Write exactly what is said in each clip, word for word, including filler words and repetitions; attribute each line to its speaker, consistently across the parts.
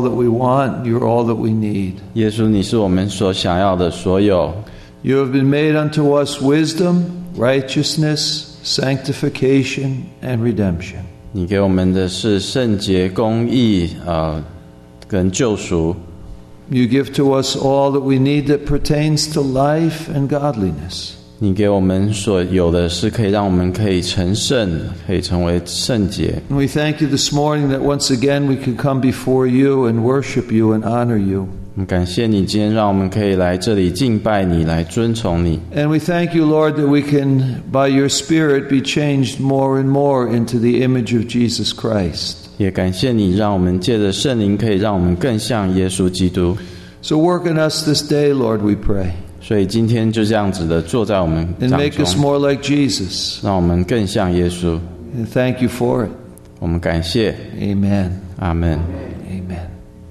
Speaker 1: all that we want. You're all that we need.
Speaker 2: 耶稣，你是我们所想要的所有。
Speaker 1: You have been made unto us wisdom, righteousness, sanctification, and redemption.
Speaker 2: 你给我们的是圣洁、公义，呃，跟救赎。
Speaker 1: You give to us all that we need that pertains to life and godliness.
Speaker 2: 你给我们所有的是可以让我们可以成圣，可以成为圣洁。
Speaker 1: And we thank you this morning that once again we can come before you and worship you and honor you.
Speaker 2: 感谢你今天让我们可以来这里敬拜你，来尊崇你。
Speaker 1: And we thank you, Lord, that we can, by your Spirit, be changed more and more into the image of Jesus Christ.
Speaker 2: 也感谢你让我们借着圣灵可以让我们更像耶稣基督。
Speaker 1: So work in us this day, Lord, we pray.
Speaker 2: 所以今天就这样子的坐在我们当
Speaker 1: And
Speaker 2: 中，
Speaker 1: make us more like Jesus.
Speaker 2: 让我们更像耶稣。
Speaker 1: And thank you for it.
Speaker 2: 我们感谢，
Speaker 1: Amen.
Speaker 2: 阿们。
Speaker 1: Amen.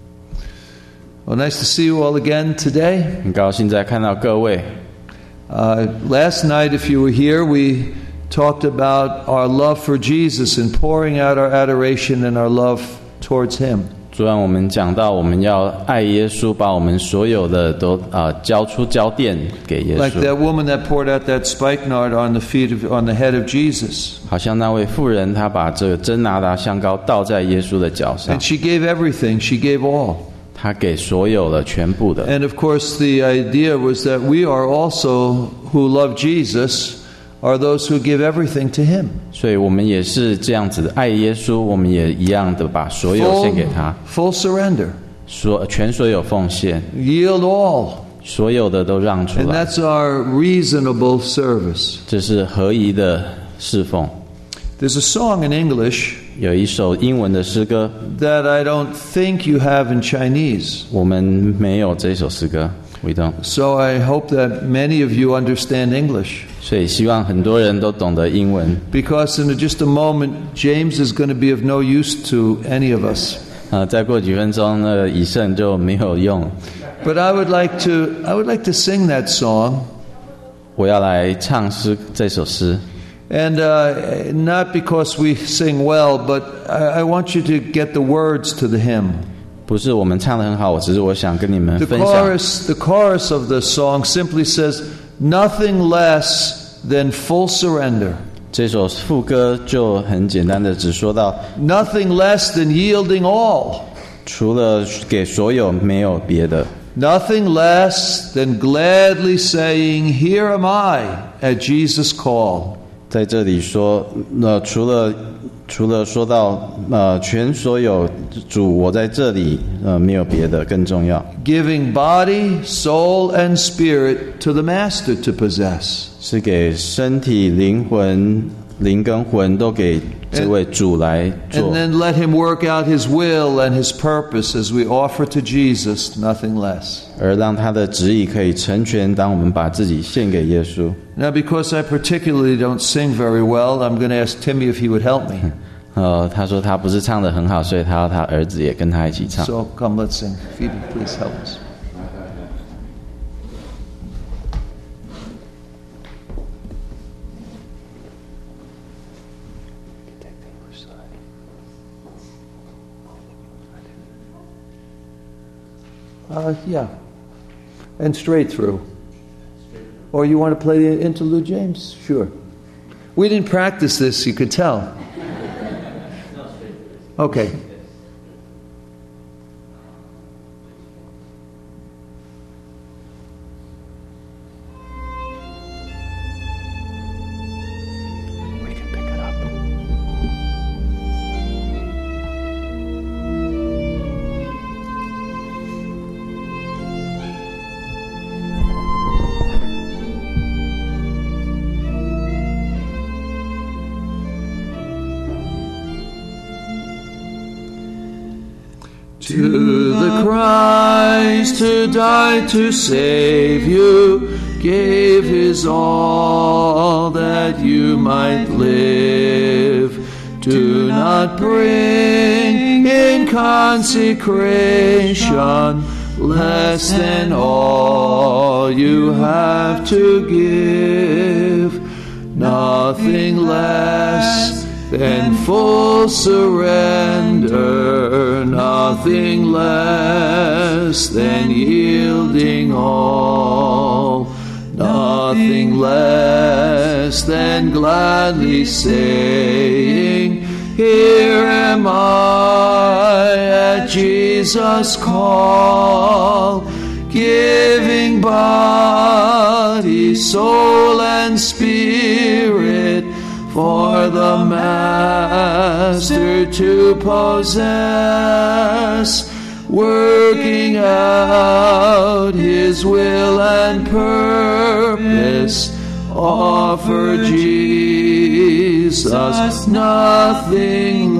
Speaker 1: Well, nice to see you all again today.
Speaker 2: 很高兴再看到各位。
Speaker 1: Uh, last night, if you were here, we talked about our love for Jesus and pouring out our adoration and our love towards Him.
Speaker 2: 昨晚我们讲到，我们要爱耶稣，把我们所有的都啊、呃、交出交奠给耶
Speaker 1: Like
Speaker 2: 稣。
Speaker 1: that woman that poured out that spikenard on the feet of, on the head of Jesus.
Speaker 2: 好像那位妇人，她把这个真拿达香膏倒在耶稣的脚上
Speaker 1: And，she gave everything. She gave all.
Speaker 2: 她给所有的全部的。
Speaker 1: And of course, the idea was that we are also, who love Jesus, are those who give everything to Him.
Speaker 2: 所以我们也是这样子的爱耶稣，我们也一样的把所有
Speaker 1: Full,
Speaker 2: 献给他，
Speaker 1: full surrender.
Speaker 2: 所全所有奉献，
Speaker 1: Yield all.
Speaker 2: 所有的都让出
Speaker 1: And
Speaker 2: 来，
Speaker 1: that's our reasonable service.
Speaker 2: 这是合宜的侍奉。
Speaker 1: There's a song in English
Speaker 2: 有一首英文的诗歌，
Speaker 1: that I don't think you have in Chinese.
Speaker 2: 我们没有这首诗歌 ，we don't。
Speaker 1: So I hope that many of you understand English.
Speaker 2: 所以希望很多人都懂得英文。
Speaker 1: Because in just a moment, James is going to be of no use to any of us.
Speaker 2: 呃，再过几分钟，那个以圣就没有用。
Speaker 1: But I would like to, I would like to sing that song.
Speaker 2: 我要来唱诗这首诗。
Speaker 1: And uh, not because we sing well, but I, I want you to get the words to the hymn.
Speaker 2: 不是我们唱得很好，我只是我想跟你们
Speaker 1: The
Speaker 2: 分享。
Speaker 1: chorus, the chorus of the song simply says, "Nothing less than full surrender.
Speaker 2: 这首副歌就很简单的只说到，
Speaker 1: Nothing less than yielding all.
Speaker 2: 除了给所有没有别的，
Speaker 1: Nothing less than gladly saying, 'Here am I,' at Jesus' call."
Speaker 2: 在这里说，呃，除了除了说到呃全所有主，我在这里，呃，没有别的更重要，
Speaker 1: Giving body, soul, and spirit to the Master to possess.
Speaker 2: 是给身体、灵魂、灵跟魂都给这位主来做
Speaker 1: And，then let Him work out His will and His purpose as we offer to Jesus nothing less.
Speaker 2: 而让他的旨意可以成全。当我们把自己献给耶稣。
Speaker 1: Now, because I particularly don't sing very well, I'm going to ask Timmy if he would help me.
Speaker 2: 呃，他说他不是唱得很好，所以他要他儿子也跟他一起唱。
Speaker 1: So come, let's sing. Phoebe, please help us. Uh, yeah. And straight through. Or you want to play the interlude, James? Sure. We didn't practice this, you could tell. Okay.
Speaker 2: We can pick it up.
Speaker 1: To the Christ who died to save you, gave His all that you might live. Do not bring in consecration less than all you have to give. Nothing less than full surrender, nothing less than yielding all, nothing less than gladly saying, here am I at Jesus' call, giving body, soul, and spirit for the Master to possess, working out His will and purpose. Offer Jesus nothing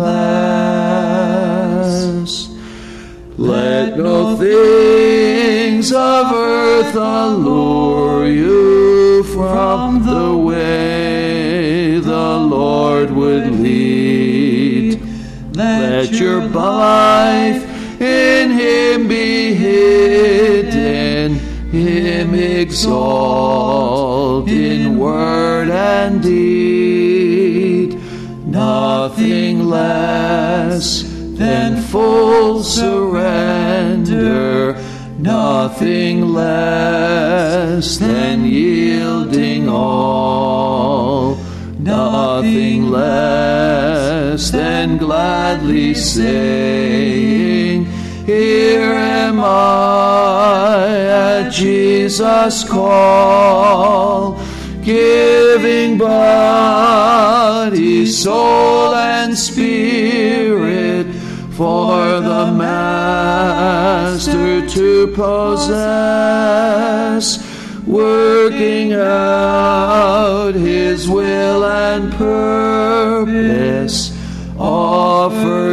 Speaker 1: less. Let no things of earth allure you from the way the Lord would lead. Let your life in Him be hidden, Him exalt in word and deed. Nothing less than full surrender, nothing less than yielding all, nothing less than gladly saying, here am I at Jesus' call, giving body, soul, and spirit for the Master to possess, working out His will and purpose. Offer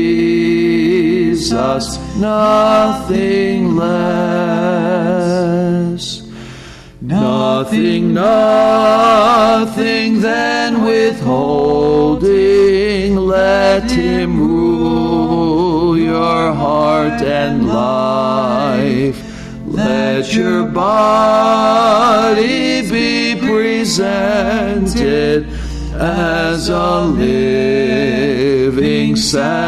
Speaker 1: Jesus nothing less. Nothing, nothing then withholding. Let Him rule your heart and life. Let your body be presented as a living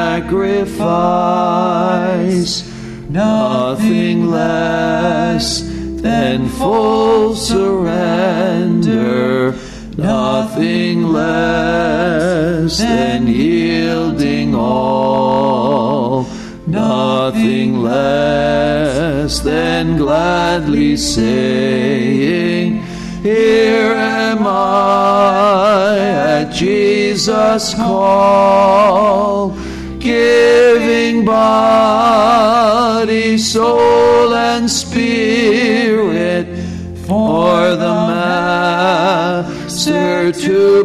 Speaker 1: sacrifice. Nothing less than full surrender, nothing less than yielding all, nothing less than gladly saying, here am I at Jesus' call, giving body, soul, and spirit for the Master to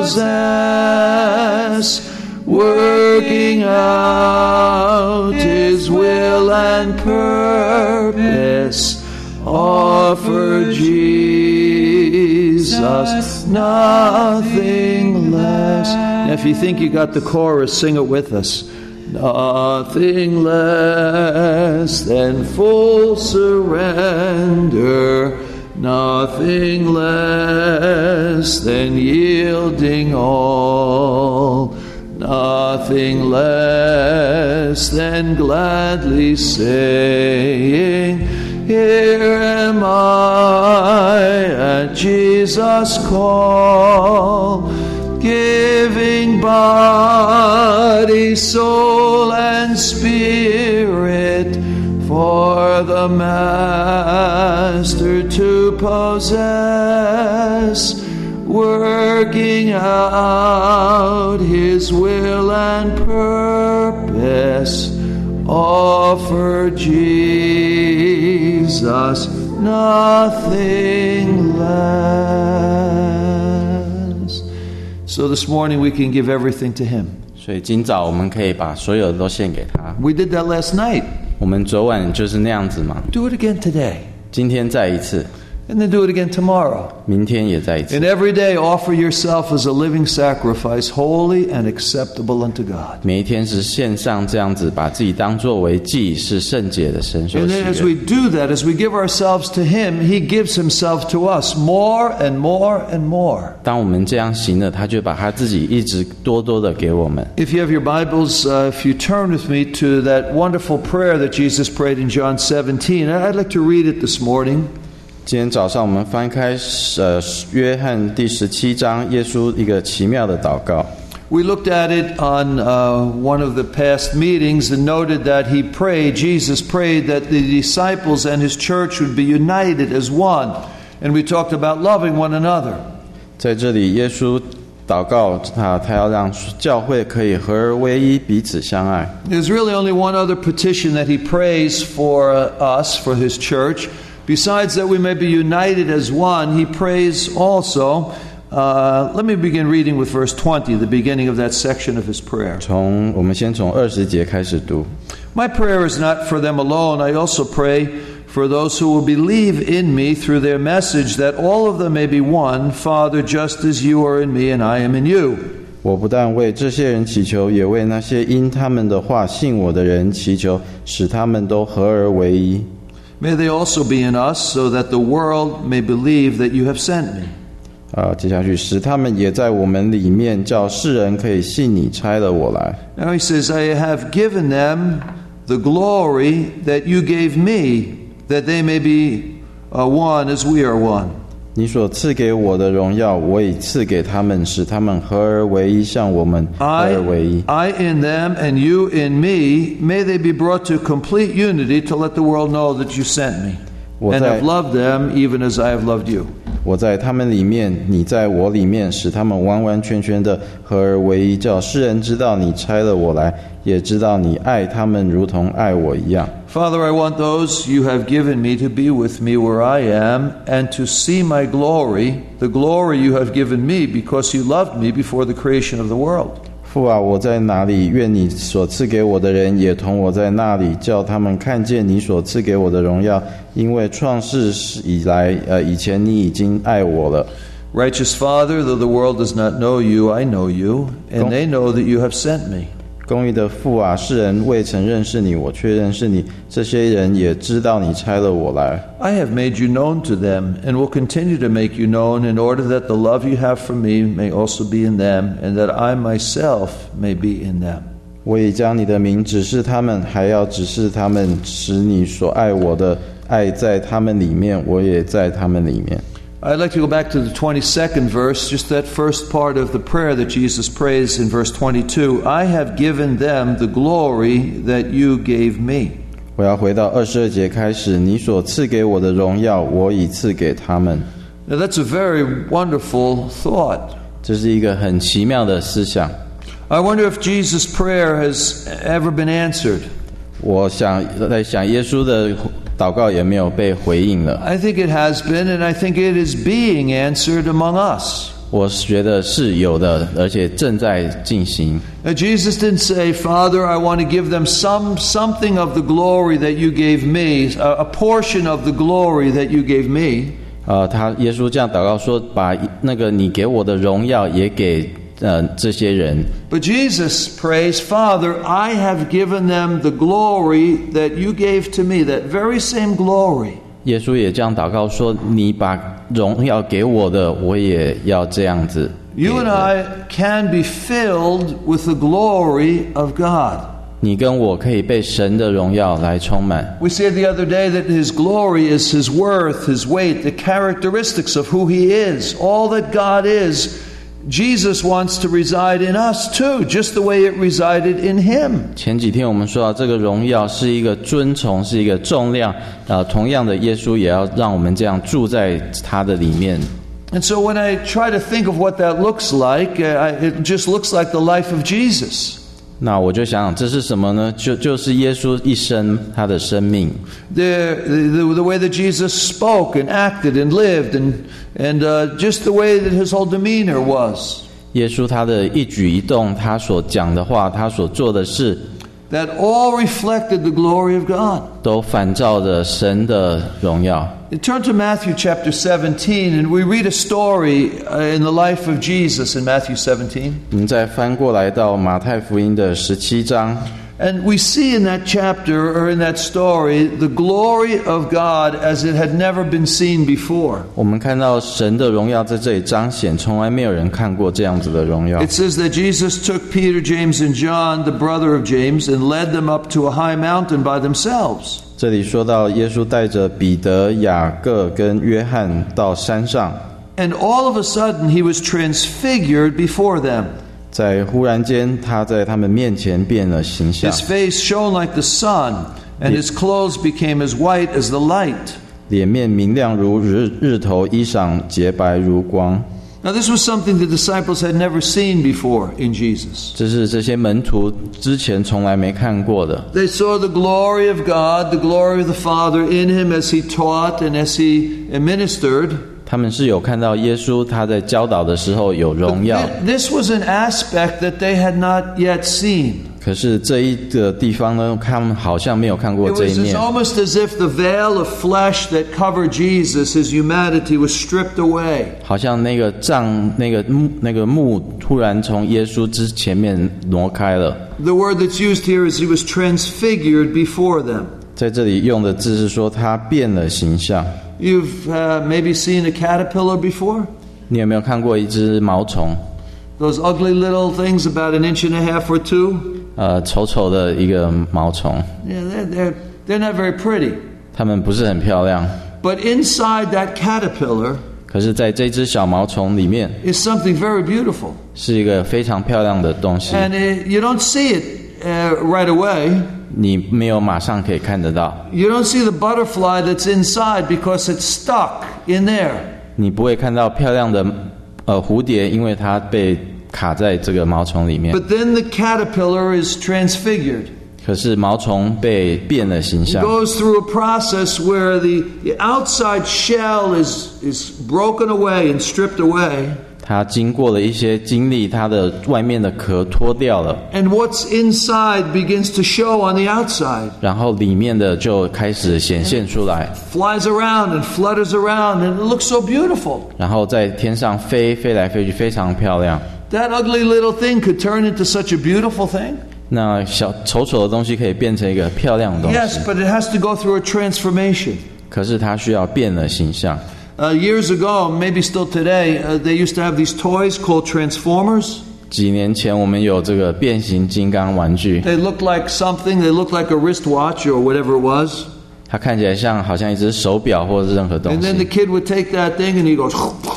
Speaker 1: possess, working out His will and purpose. Offer Jesus nothing less. Now, if you think you got the chorus, sing it with us. Nothing less than full surrender, nothing less than yielding all, nothing less than gladly saying, here am I at Jesus' call, giving body, soul, and spirit for the Master to possess, working out His will and purpose. Offer Jesus nothing less. So this morning we can give everything to Him.
Speaker 2: 所以今早我们可以把所有的都献给他。
Speaker 1: We did that last night.
Speaker 2: 我们昨晚就是那样子嘛。
Speaker 1: Do it again today.
Speaker 2: 今天再一次。
Speaker 1: And then do it again tomorrow.
Speaker 2: 明天也再一次。
Speaker 1: And every day offer yourself as a living sacrifice, holy and acceptable unto God.
Speaker 2: 每一天是献上这样子，把自己当作为祭，是圣洁的神所
Speaker 1: And
Speaker 2: 喜
Speaker 1: then as
Speaker 2: 悦。
Speaker 1: we do that, as we give ourselves to Him, He gives Himself to us more and more and more.
Speaker 2: 当我们这样行了，他就把他自己一直多多的给我们。
Speaker 1: If you have your Bibles, uh, if you turn with me to that wonderful prayer that Jesus prayed in John seventeen, I'd like to read it this morning.
Speaker 2: 今天早上我们翻开呃约翰第十七章，耶稣一个奇妙的祷告。
Speaker 1: We looked at it on uh, one of the past meetings and noted that he prayed, Jesus prayed that the disciples and his church would be united as one. And we talked about loving one another.
Speaker 2: 在这里，耶稣祷告他，他要让教会可以合而为一，彼此相爱。
Speaker 1: There's really only one other petition that he prays for uh, us, for his church. Besides that we may be united as one, he prays also. Uh, let me begin reading with verse twenty, the beginning of that section of his prayer.
Speaker 2: 从我们先从二十节开始读。
Speaker 1: My prayer is not for them alone. I also pray for those who will believe in me through their message, that all of them may be one, Father, just as you are in me and I am in you.
Speaker 2: 我不但为这些人祈求，也为那些因他们的话信我的人祈求，使他们都合而为一。
Speaker 1: May they also be in us, so that the world may believe that you have sent me.
Speaker 2: 啊，接下去使他们也在我们里面，叫世人可以信你差了我来。
Speaker 1: Now he says, I have given them the glory that you gave me, that they may be uh, one as we are one.
Speaker 2: 你所赐给我的荣耀，我已赐给他们，使他们合而为一，像我们合
Speaker 1: I,
Speaker 2: 而为一。
Speaker 1: I in them and you in me, may they be brought to complete unity to let the world know that you sent me,
Speaker 2: 我
Speaker 1: and
Speaker 2: 在
Speaker 1: have loved them even as I have loved you.
Speaker 2: 我在他们里面，你在我里面，使他们完完全全的合而为一，叫世人知道你差了我来，也知道你爱他们如同爱我一样。
Speaker 1: Father, I want those you have given me to be with me where I am, and to see my glory, the glory you have given me because you loved me before the creation of the world.
Speaker 2: 父啊，我在哪里？愿你所赐给我的人也同我在那里，叫他们看见你所赐给我的荣耀。因为创世以来，呃，以前你已经爱我了。
Speaker 1: Righteous Father, though the world does not know you, I know you, and they know that you have sent me.
Speaker 2: 公义的父啊，世人未曾认识你，我却认识你。这些人也知道你差了我来。
Speaker 1: I have made you known to them, and will continue to make you known, in order that the love you have for me may also be in them, and that I myself may be in them.
Speaker 2: 我已将你的名指示他们，还要指示他们，使你所爱我的爱在他们里面，我也在他们里面。
Speaker 1: I'd like to go back to the twenty-second verse, just that first part of the prayer that Jesus prays in verse twenty-two. I have given them the glory that you gave me.
Speaker 2: 我要回到二十二节开始，你所赐给我的荣耀，我已赐给他们。
Speaker 1: Now that's a very wonderful thought.
Speaker 2: 这是一个很奇妙的思想。
Speaker 1: I wonder if Jesus' prayer has ever been answered.
Speaker 2: 我想在想，耶稣的祷告也没有被回应了。
Speaker 1: I think it has been, and I think it is being answered among us.
Speaker 2: 我觉得是有的，而且正在进行。
Speaker 1: Now, Jesus didn't say, Father, I want to give them some something of the glory that you gave me, a, a portion of the glory that you gave me.
Speaker 2: 呃，他耶稣这样祷告说，把那个你给我的荣耀也给呃这些人。
Speaker 1: But Jesus prays, Father, I have given them the glory that you gave to me, that very same glory.
Speaker 2: 耶稣也这样祷告说，你把荣耀给我的，我也要这样子。
Speaker 1: You and I can be filled with the glory of God.
Speaker 2: 你跟我可以被神的荣耀来充满。
Speaker 1: We said the other day that His glory is His worth, His weight, the characteristics of who He is. All that God is, Jesus wants to reside in us too, just the way it resided in Him.
Speaker 2: 前几天我们说到，这个荣耀是一个尊崇，是一个重量。啊，同样的，耶稣也要让我们这样住在他的里面。
Speaker 1: And so when I try to think of what that looks like, uh, it just looks like the life of Jesus.
Speaker 2: 那我就想想，这是什么呢？就就是耶稣一生他的生命。
Speaker 1: The, the, the way that Jesus spoke and acted and lived, and, and uh, just the way that His whole demeanor was.
Speaker 2: 耶稣他的一举一动，他所讲的话，他所做的事。
Speaker 1: that all reflected the glory of God.
Speaker 2: 都反照着神的荣耀。
Speaker 1: Turn to Matthew chapter seventeen, and we read a story in the life of Jesus in Matthew seventeen.
Speaker 2: 我们再翻过来到马太福音的十七章。
Speaker 1: And we see in that chapter, or in that story, the glory of God as it had never been seen before.
Speaker 2: 我们看到神的荣耀在这里彰显，从来没有人看过这样子的荣耀。
Speaker 1: It says that Jesus took Peter, James, and John, the brother of James, and led them up to a high mountain by themselves.
Speaker 2: 这里说到耶稣带着彼得、雅各跟约翰到山上，
Speaker 1: And all of a sudden he was transfigured before them.
Speaker 2: 在忽然间他在他们面前变了形象，
Speaker 1: His face shone like the sun, and his clothes became as white as the light.
Speaker 2: 脸面明亮如日日头，衣裳洁白如光。
Speaker 1: Now this was something the disciples had never seen before in Jesus.
Speaker 2: 这是这些门徒之前从来没看过的。
Speaker 1: They saw the glory of God, the glory of the Father in him as he taught and as he ministered.
Speaker 2: 他们是有看到耶稣他在教导的时候有荣耀，
Speaker 1: This was an aspect that they had not yet seen.
Speaker 2: 可是这一个地方呢，他们好像没有看过
Speaker 1: It
Speaker 2: 这
Speaker 1: was
Speaker 2: 一面，
Speaker 1: almost as if the veil of flesh that covered Jesus, his humanity, was stripped away.
Speaker 2: 好像那个帐那个幕那个幕突然从耶稣之前面挪开了。
Speaker 1: The word that's used here is he was transfigured before them.
Speaker 2: 在这里用的字是说他变了形象。
Speaker 1: You've uh, maybe seen a caterpillar before?
Speaker 2: 你有没有看过一只毛虫？
Speaker 1: Those ugly little things about an inch and a half or two?
Speaker 2: 呃，丑丑的一个毛虫，
Speaker 1: Yeah, they're, they're, they're not very pretty.
Speaker 2: 它们不是很漂亮。
Speaker 1: But inside that caterpillar
Speaker 2: 可是在这只小毛虫里面
Speaker 1: is something very beautiful.
Speaker 2: 是一个非常漂亮的东西，
Speaker 1: And it, you don't see it uh, right away.
Speaker 2: 你没有马上可以看得到，
Speaker 1: You don't see the butterfly that's inside because it's stuck in there.
Speaker 2: 你不会看到漂亮的呃蝴蝶，因为它被卡在这个毛虫里面。
Speaker 1: But then the caterpillar is transfigured.
Speaker 2: 可是毛虫被变了形
Speaker 1: It
Speaker 2: 象，
Speaker 1: goes through a process where the, the outside shell is, is broken away and stripped away.
Speaker 2: 它经过了一些经历，它的外面的壳脱掉了，
Speaker 1: And what's inside begins to show on the outside.
Speaker 2: 然后里面的就开始显现出来，
Speaker 1: Flies around and flutters around and it looks so beautiful.
Speaker 2: 然后在天上飞飞来飞去，非常漂亮。
Speaker 1: That ugly little thing could turn into such a beautiful thing.
Speaker 2: 那小丑丑的东西可以变成一个漂亮的东
Speaker 1: Yes,
Speaker 2: 西，
Speaker 1: but it has to go through a transformation.
Speaker 2: 可是它需要变了形象。
Speaker 1: Uh, years ago, maybe still today, uh, they used to have these toys called Transformers.
Speaker 2: 几年前我们有这个变形金刚玩具，
Speaker 1: They look like something. They look like a wristwatch or whatever it was.
Speaker 2: 它看起来像好像一只手表或者是任何东
Speaker 1: And then the
Speaker 2: 西。
Speaker 1: kid would take that thing and he goes,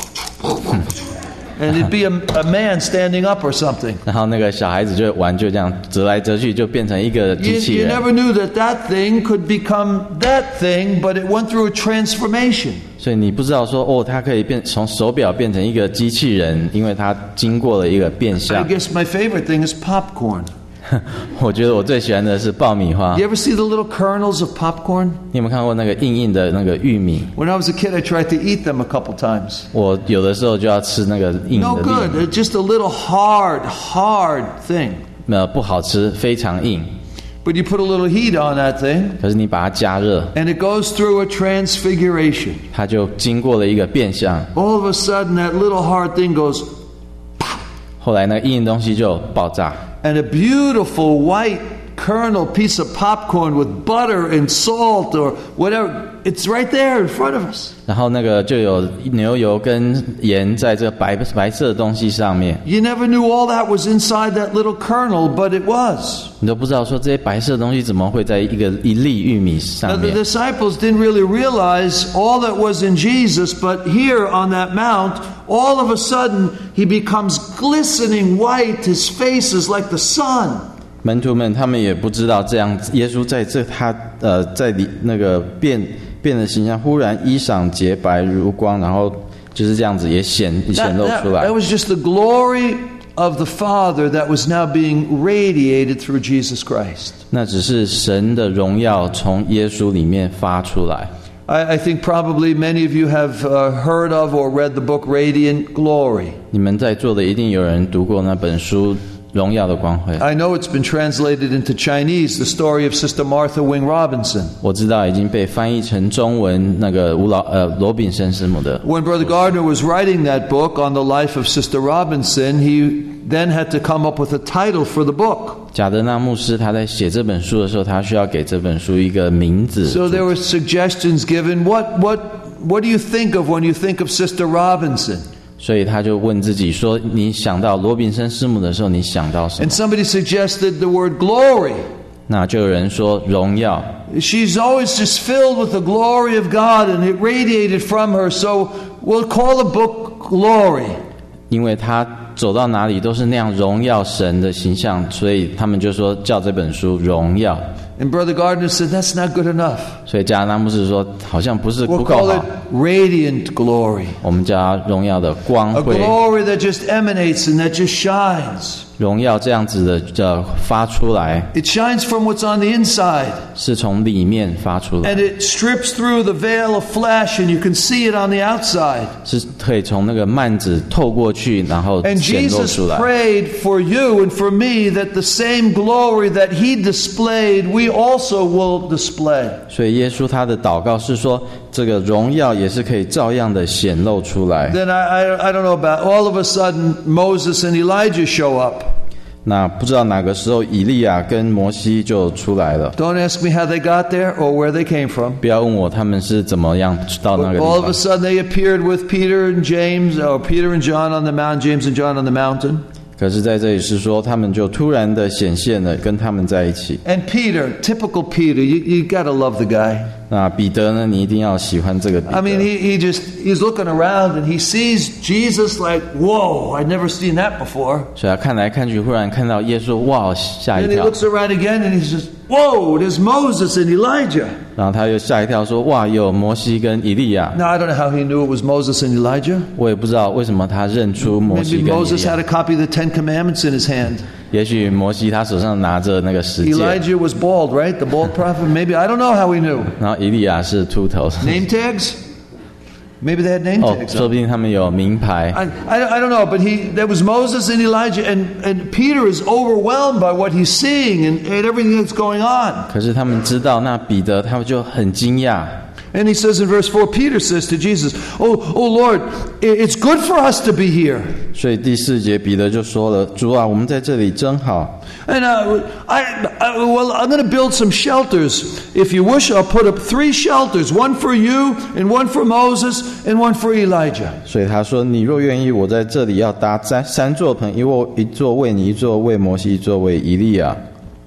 Speaker 1: and it'd be a, a man standing up or something.
Speaker 2: 然后那个小孩子就玩，就这样折来折去，就变成一个
Speaker 1: You,
Speaker 2: 机器
Speaker 1: you
Speaker 2: 人。
Speaker 1: never knew that that thing could become that thing, but it went through a transformation.
Speaker 2: 所以你不知道说哦，它可以变从手表变成一个机器人，因为它经过了一个变
Speaker 1: I
Speaker 2: 相。
Speaker 1: guess my favorite thing is popcorn.
Speaker 2: 我觉得我最喜欢的是爆米花。
Speaker 1: You ever see the little kernels of popcorn?
Speaker 2: 你有没有看过那个硬硬的那个玉米？
Speaker 1: When I was a kid, I tried to eat them a couple times.
Speaker 2: 我有的时候就要吃那个硬
Speaker 1: No
Speaker 2: 的粒
Speaker 1: good.
Speaker 2: 米，
Speaker 1: It's just a little hard, hard thing.
Speaker 2: 那不好吃，非常硬。
Speaker 1: But you put a little heat on that thing,
Speaker 2: 可是你把它加热，
Speaker 1: and it goes through a transfiguration.
Speaker 2: 它就经过了一个变相。
Speaker 1: All of a sudden, that little hard thing goes,
Speaker 2: 后来那个硬的东西就爆炸，
Speaker 1: and a beautiful white kernel piece of popcorn with butter and salt or whatever, it's right there in front of us.
Speaker 2: 然后那个就有牛油跟盐在这个白白色的东西上面，
Speaker 1: You never knew all that was inside that little kernel, but it was.
Speaker 2: 你都不知道说这些白色的东西怎么会在一个一粒玉米
Speaker 1: Now,
Speaker 2: 上
Speaker 1: the
Speaker 2: 面。
Speaker 1: disciples didn't really realize all that was in Jesus, but here on that mount, all of a sudden, he becomes glistening white. His face is like the sun.
Speaker 2: 门徒们他们也不知道这样，耶稣在这他呃在里那个变变的形象，忽然衣裳洁白如光，然后就是这样子也显
Speaker 1: That,
Speaker 2: 显露
Speaker 1: that-
Speaker 2: 出来
Speaker 1: that。was just the glory of the Father that was now being radiated through Jesus Christ.
Speaker 2: 那只是神的荣耀从耶稣里面发出来。
Speaker 1: I, I think probably many of you have uh, heard of or read the book Radiant Glory.
Speaker 2: 你们在座的一定有人读过那本书， 荣耀的光辉。
Speaker 1: I know it's been translated into Chinese, the story of Sister Martha Wing Robinson.
Speaker 2: 我知道已经被翻译成中文那个吴老呃罗炳生师母的。
Speaker 1: When Brother Gardner was writing that book on the life of Sister Robinson, he then had to come up with a title for the book.
Speaker 2: 贾德纳牧师他在写这本书的时候，他需要给这本书一个名字。
Speaker 1: So there were suggestions given. What what what do you think of when you think of Sister Robinson?
Speaker 2: 所以他就问自己说：“你想到罗炳生师母的时候，你想到什么
Speaker 1: And somebody suggested the word glory.？”
Speaker 2: 那就有人说荣耀。
Speaker 1: She's always just filled with the glory of God and it radiated from her. So we'll call the book Glory.
Speaker 2: 因为他走到哪里都是那样荣耀神的形象，所以他们就说叫这本书荣耀。
Speaker 1: And Brother Gardner said, that's not good enough.
Speaker 2: 所以加拿大牧师说好像不是
Speaker 1: We'll
Speaker 2: 不够
Speaker 1: call
Speaker 2: 好
Speaker 1: it， radiant glory.
Speaker 2: 我们叫它荣耀的光
Speaker 1: A
Speaker 2: 辉。
Speaker 1: glory that just emanates and that just shines.
Speaker 2: 荣耀这样子的叫发出来，
Speaker 1: It shines from what's on the inside.
Speaker 2: 是从里面发出来，
Speaker 1: And it strips through the veil of flesh and you can see it on the outside.
Speaker 2: 是可以从那个幔子透过去，然后
Speaker 1: And
Speaker 2: 显露
Speaker 1: Jesus
Speaker 2: 出来。
Speaker 1: prayed for you and for me that the same glory that He displayed, we also will display.
Speaker 2: 所以耶稣他的祷告是说，这个荣耀也是可以照样的显露出来。
Speaker 1: Then I, I, I don't know about, all of a sudden Moses and Elijah show up.
Speaker 2: 那不知道哪个时候以利亚跟摩西就出来了。
Speaker 1: Don't ask me how they got there or where they came from.
Speaker 2: 不要问我他们是怎么样到那
Speaker 1: But
Speaker 2: 个
Speaker 1: all
Speaker 2: 地
Speaker 1: of a
Speaker 2: 方。
Speaker 1: sudden they appeared with Peter and James, or Peter and John on the mountain, James and John on the mountain.
Speaker 2: 可是在这里是说，他们就突然的显现了，跟他们在一起。
Speaker 1: And Peter, typical Peter, you, you got to love the guy.
Speaker 2: 那彼得呢？你一定要喜欢这个彼
Speaker 1: I mean,
Speaker 2: 得。
Speaker 1: he, he just, he's looking around and he sees Jesus like, whoa, I'd never seen that before.
Speaker 2: 所以他看来看去，忽然看到耶稣，哇，吓一
Speaker 1: And he
Speaker 2: 跳。
Speaker 1: looks around again and he says, whoa, there's Moses and Elijah.
Speaker 2: 然后他又吓一跳，说：“哇，有摩西跟以利亚。
Speaker 1: Now, I don't know how he knew it was Moses and Elijah. ”
Speaker 2: 我也不知道为什么他认出摩西
Speaker 1: Maybe
Speaker 2: 跟以
Speaker 1: Moses
Speaker 2: 利
Speaker 1: had
Speaker 2: 亚。
Speaker 1: a copy of the Ten Commandments in his hand.
Speaker 2: 也许摩西他手上拿着那个十诫，
Speaker 1: Elijah was bald, right? The bald prophet. Maybe, I don't know how he knew.
Speaker 2: 然后以利亚是秃头。
Speaker 1: Name tags? Maybe they had name
Speaker 2: 哦，
Speaker 1: tags.
Speaker 2: 说不定他们有名牌。
Speaker 1: I, I, I don't know, but he there was Moses and Elijah, and, and Peter is overwhelmed by what he's seeing and, and everything that's going on.
Speaker 2: 可是他们知道，那彼得他们就很惊讶。
Speaker 1: And he says in verse four, Peter says to Jesus, Oh, oh Lord, i- it's good for us to be here.
Speaker 2: 所以第四节彼得就说了：“主啊，我们在这里真好。
Speaker 1: And uh, I, I, well, I'm going to build some shelters. If you wish, I'll put up three shelters, one for you, and one for Moses, and one for Elijah. ”
Speaker 2: 所以他说：“你若愿意，我在这里要搭三三座棚，一座一座为你，一座为摩西，一座为以利亚。”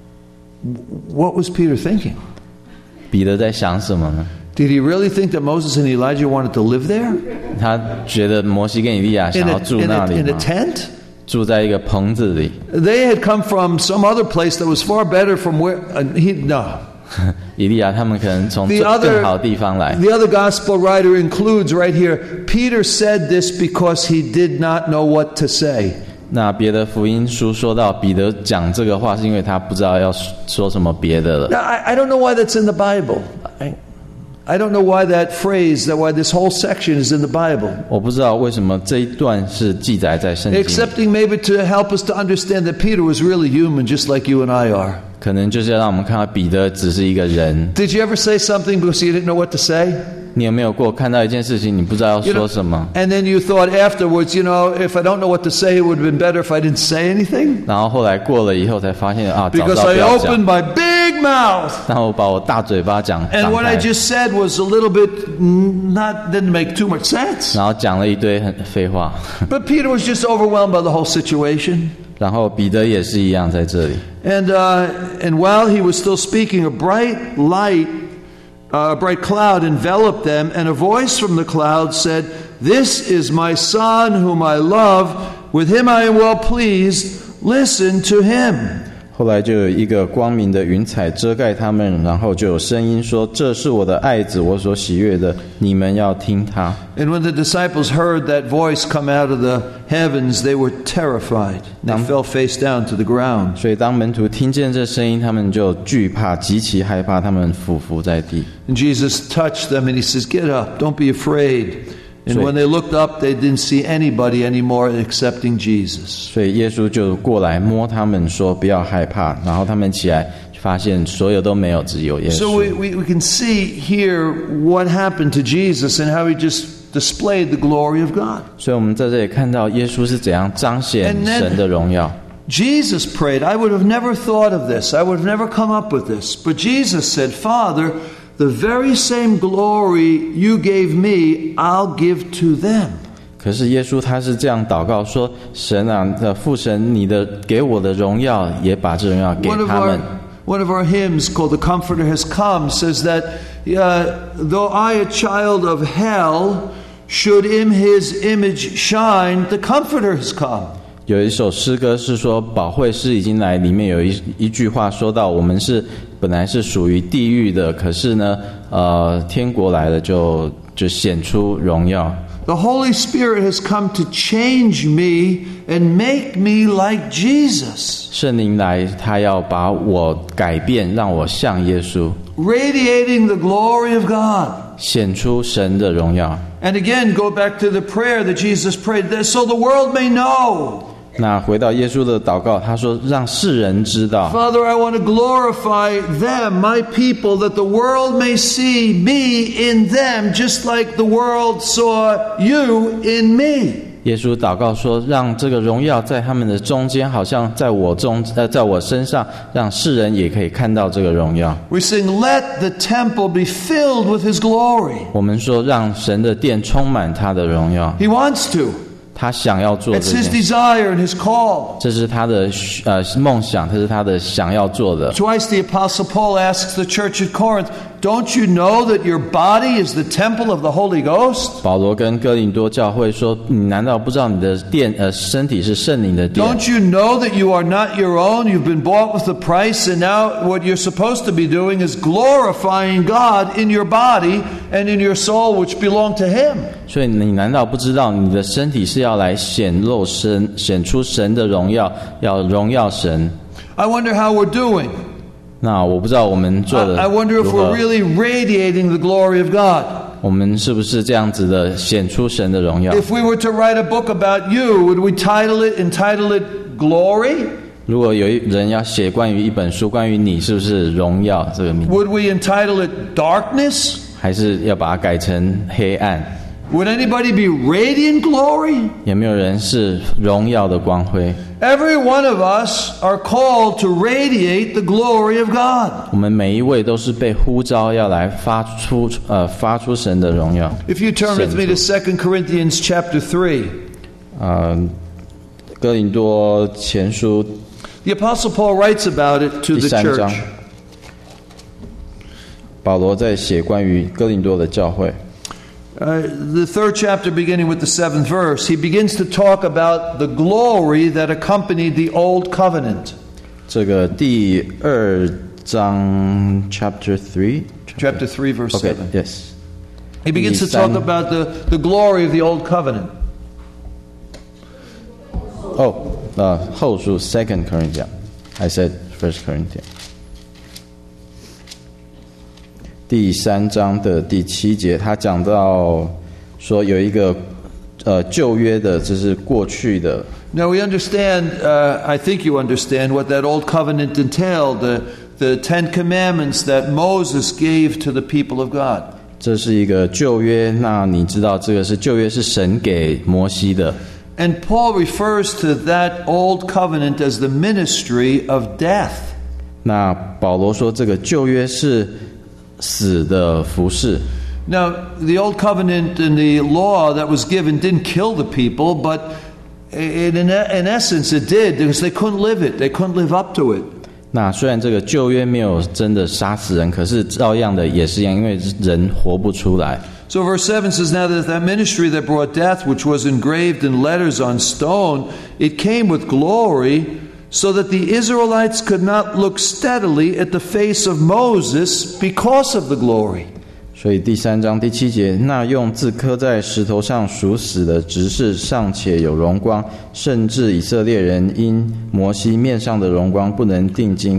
Speaker 1: What was Peter thinking?
Speaker 2: 彼得在想什么呢？
Speaker 1: Did he really think that Moses and Elijah wanted to live there?
Speaker 2: 他觉得摩西跟以利亚
Speaker 1: In
Speaker 2: 想
Speaker 1: a,
Speaker 2: 要住
Speaker 1: in
Speaker 2: 那
Speaker 1: a,
Speaker 2: 里
Speaker 1: in a
Speaker 2: 吗？
Speaker 1: tent?
Speaker 2: 住在一个棚子里。
Speaker 1: They had come from some other place that was far better from where uh, he no.
Speaker 2: 以利亚他们可能从
Speaker 1: The
Speaker 2: 更
Speaker 1: other
Speaker 2: 好的地方来。
Speaker 1: the other gospel writer includes right here, Peter said this because he did not know what to say.
Speaker 2: 那别的福音书说到彼得讲这个话，是因为他不知道要说什么别的了。
Speaker 1: Now, I, I don't know why that's in the Bible. I, I don't know why that phrase, that why this whole section is in the Bible.
Speaker 2: 我不知道为什么这一段是记载在圣经里，
Speaker 1: Excepting maybe to help us to understand that Peter was really human, just like you and I are.
Speaker 2: 可能就是要让我们看到彼得只是一个人。
Speaker 1: Did you ever say something because you didn't know what to say?
Speaker 2: 你有没有过看到一件事情，你不知道要
Speaker 1: You know,
Speaker 2: 说什么，
Speaker 1: and then you thought afterwards, you know, if I don't know what to say, it would have been better if I didn't say anything.
Speaker 2: 然后后来过了以后才发现啊，早知
Speaker 1: Because
Speaker 2: 道不
Speaker 1: I
Speaker 2: 要讲
Speaker 1: opened。my big mouth.
Speaker 2: 然后我把我大嘴巴讲
Speaker 1: And
Speaker 2: 张
Speaker 1: what I
Speaker 2: 开，
Speaker 1: just said was a little bit mm, not didn't make too much sense.
Speaker 2: 然后讲了一堆很废话。
Speaker 1: But Peter was just overwhelmed by the whole situation.
Speaker 2: 然后彼得也是一样在这里。
Speaker 1: And uh, and while he was still speaking, a bright light, uh, a bright cloud enveloped them, and a voice from the cloud said, "This is my son whom I love. With him I am well pleased. Listen to him."
Speaker 2: 后来就有一个光明的云彩遮盖他们，然后就有声音说：“这是我的爱子，我所喜悦的，你们要听他。”
Speaker 1: And when the disciples heard that voice come out of the heavens, they were terrified. They fell face down to the ground.
Speaker 2: 所以当门徒听见这声音，他们就惧怕，极其害怕，他们俯伏在地。
Speaker 1: And Jesus touched them and he says, "Get up, don't be afraid." And when they looked up, they didn't see anybody anymore excepting Jesus.
Speaker 2: 所以耶稣就过来摸他们说不要害怕，然后他们起来发现所有都没有，只有耶
Speaker 1: So
Speaker 2: 稣。
Speaker 1: we, we, we can see here what happened to Jesus and how he just displayed the glory of God.
Speaker 2: 所以我们在这里看到耶稣是怎样彰显
Speaker 1: And then-
Speaker 2: 神的荣耀。
Speaker 1: Jesus prayed. I would have never thought of this. I would have never come up with this. But Jesus said, Father, the very same glory you gave me, I'll give to them.
Speaker 2: 可是耶稣他是这样祷告说：“神啊，呃父神，你的给我的荣耀，也把这荣耀给
Speaker 1: One of
Speaker 2: 他们。”
Speaker 1: our, one of our hymns called The Comforter Has Come says that, uh, though I, a child of hell, should in his image shine, the Comforter has come.
Speaker 2: 有一首诗歌是说保惠师已经来，里面有一一句话说到，我们是本来是属于地狱的，可是呢，呃，天国来了就就显出荣耀。
Speaker 1: The Holy Spirit has come to change me and make me like Jesus.
Speaker 2: 圣灵来，他要把我改变，让我像耶稣，
Speaker 1: Radiating the glory of God.
Speaker 2: 显出神的荣耀。
Speaker 1: And again, go back to the prayer that Jesus prayed, that so the world may know.
Speaker 2: 那回到耶稣的祷告，他说：“让世人知道。”
Speaker 1: Father, I want to glorify them, my people, that the world may see me in them, just like the world saw you in me.
Speaker 2: 耶稣祷告说：“让这个荣耀在他们的中间，好像在我中，呃，在我身上，让世人也可以看到这个荣耀。”
Speaker 1: We sing, let the temple be filled with his glory.
Speaker 2: 我们说，让神的殿充满他的荣耀，
Speaker 1: He wants to.
Speaker 2: 他想要做
Speaker 1: It's
Speaker 2: 这
Speaker 1: his
Speaker 2: 件事，
Speaker 1: desire and his call.
Speaker 2: 这是他的呃梦想，这是他的想要做的。
Speaker 1: Twice the Apostle Paul asks the church at Corinth, don't you know that your body is the temple of the Holy Ghost?
Speaker 2: 保罗跟哥林多教会说：“你难道不知道你的殿呃身体是圣灵的殿？
Speaker 1: Don't you know that you are not your own? You've been bought with a price, and now what you're supposed to be doing is glorifying God in your body and in your soul, which belong to Him.
Speaker 2: 所以你难道不知道你的身体是要来显露神、显出神的荣耀，要荣耀神？
Speaker 1: I wonder how we're doing.
Speaker 2: 那我不知道我们做
Speaker 1: I,
Speaker 2: 的
Speaker 1: I wonder if
Speaker 2: 如
Speaker 1: we're
Speaker 2: 何，
Speaker 1: really radiating the glory of God.
Speaker 2: 我们是不是这样子的显出神的荣耀？
Speaker 1: If we were to write a book about you, would we title it, entitle it Glory?
Speaker 2: 如果有一人要写关于一本书，关于你是不是荣耀这个名字，
Speaker 1: Would we entitle it Darkness?
Speaker 2: 还是要把它改成黑暗？
Speaker 1: Would anybody be radiant glory?
Speaker 2: 有没有人是荣耀的光辉？
Speaker 1: Every one of us are called to radiate the glory of God.
Speaker 2: 我们每一位都是被呼召要来发出呃发出神的荣耀。
Speaker 1: If you turn with me to Second Corinthians chapter three,
Speaker 2: 呃，哥林多前书
Speaker 1: the Apostle Paul writes about it to
Speaker 2: 第
Speaker 1: the
Speaker 2: 三章
Speaker 1: church.，
Speaker 2: 保罗在写关于哥林多的教会。
Speaker 1: Uh, the third chapter, beginning with the seventh verse, he begins to talk about the glory that accompanied the old covenant.
Speaker 2: 这个第二章 chapter three
Speaker 1: Chapter three, verse
Speaker 2: okay
Speaker 1: seven.
Speaker 2: yes
Speaker 1: He begins to talk about the, the glory of the old covenant.
Speaker 2: 哦呃后书 second Corinthians I said first Corinthians 第三章的第七节，他讲到说有一个呃旧约的，这是过去的。
Speaker 1: Now we understand, uh, I think you understand what that old covenant entailed, the, the Ten Commandments that Moses gave to the people of God.
Speaker 2: 这是一个旧约，那你知道这个是旧约是神给摩西的。
Speaker 1: And Paul refers to that old covenant as the ministry of death.
Speaker 2: 那保罗说这个旧约是死的服事。
Speaker 1: Now, the old covenant and the law that was given didn't kill the people, but in, in, in essence it did, because they couldn't live it. They couldn't live up to it.
Speaker 2: 那虽然这个旧约没有真的杀死人，可是照样的也是一样，因为人活不出来。
Speaker 1: So verse seven says, now that that ministry that brought death, which was engraved in letters on stone, it came with glory, so that the Israelites could not look steadily at the face of Moses because of the glory.
Speaker 2: 所以第三章第七节，那用字刻在石头上属死的执事尚且有荣光，甚至以色列人因摩西面上的荣光不能定睛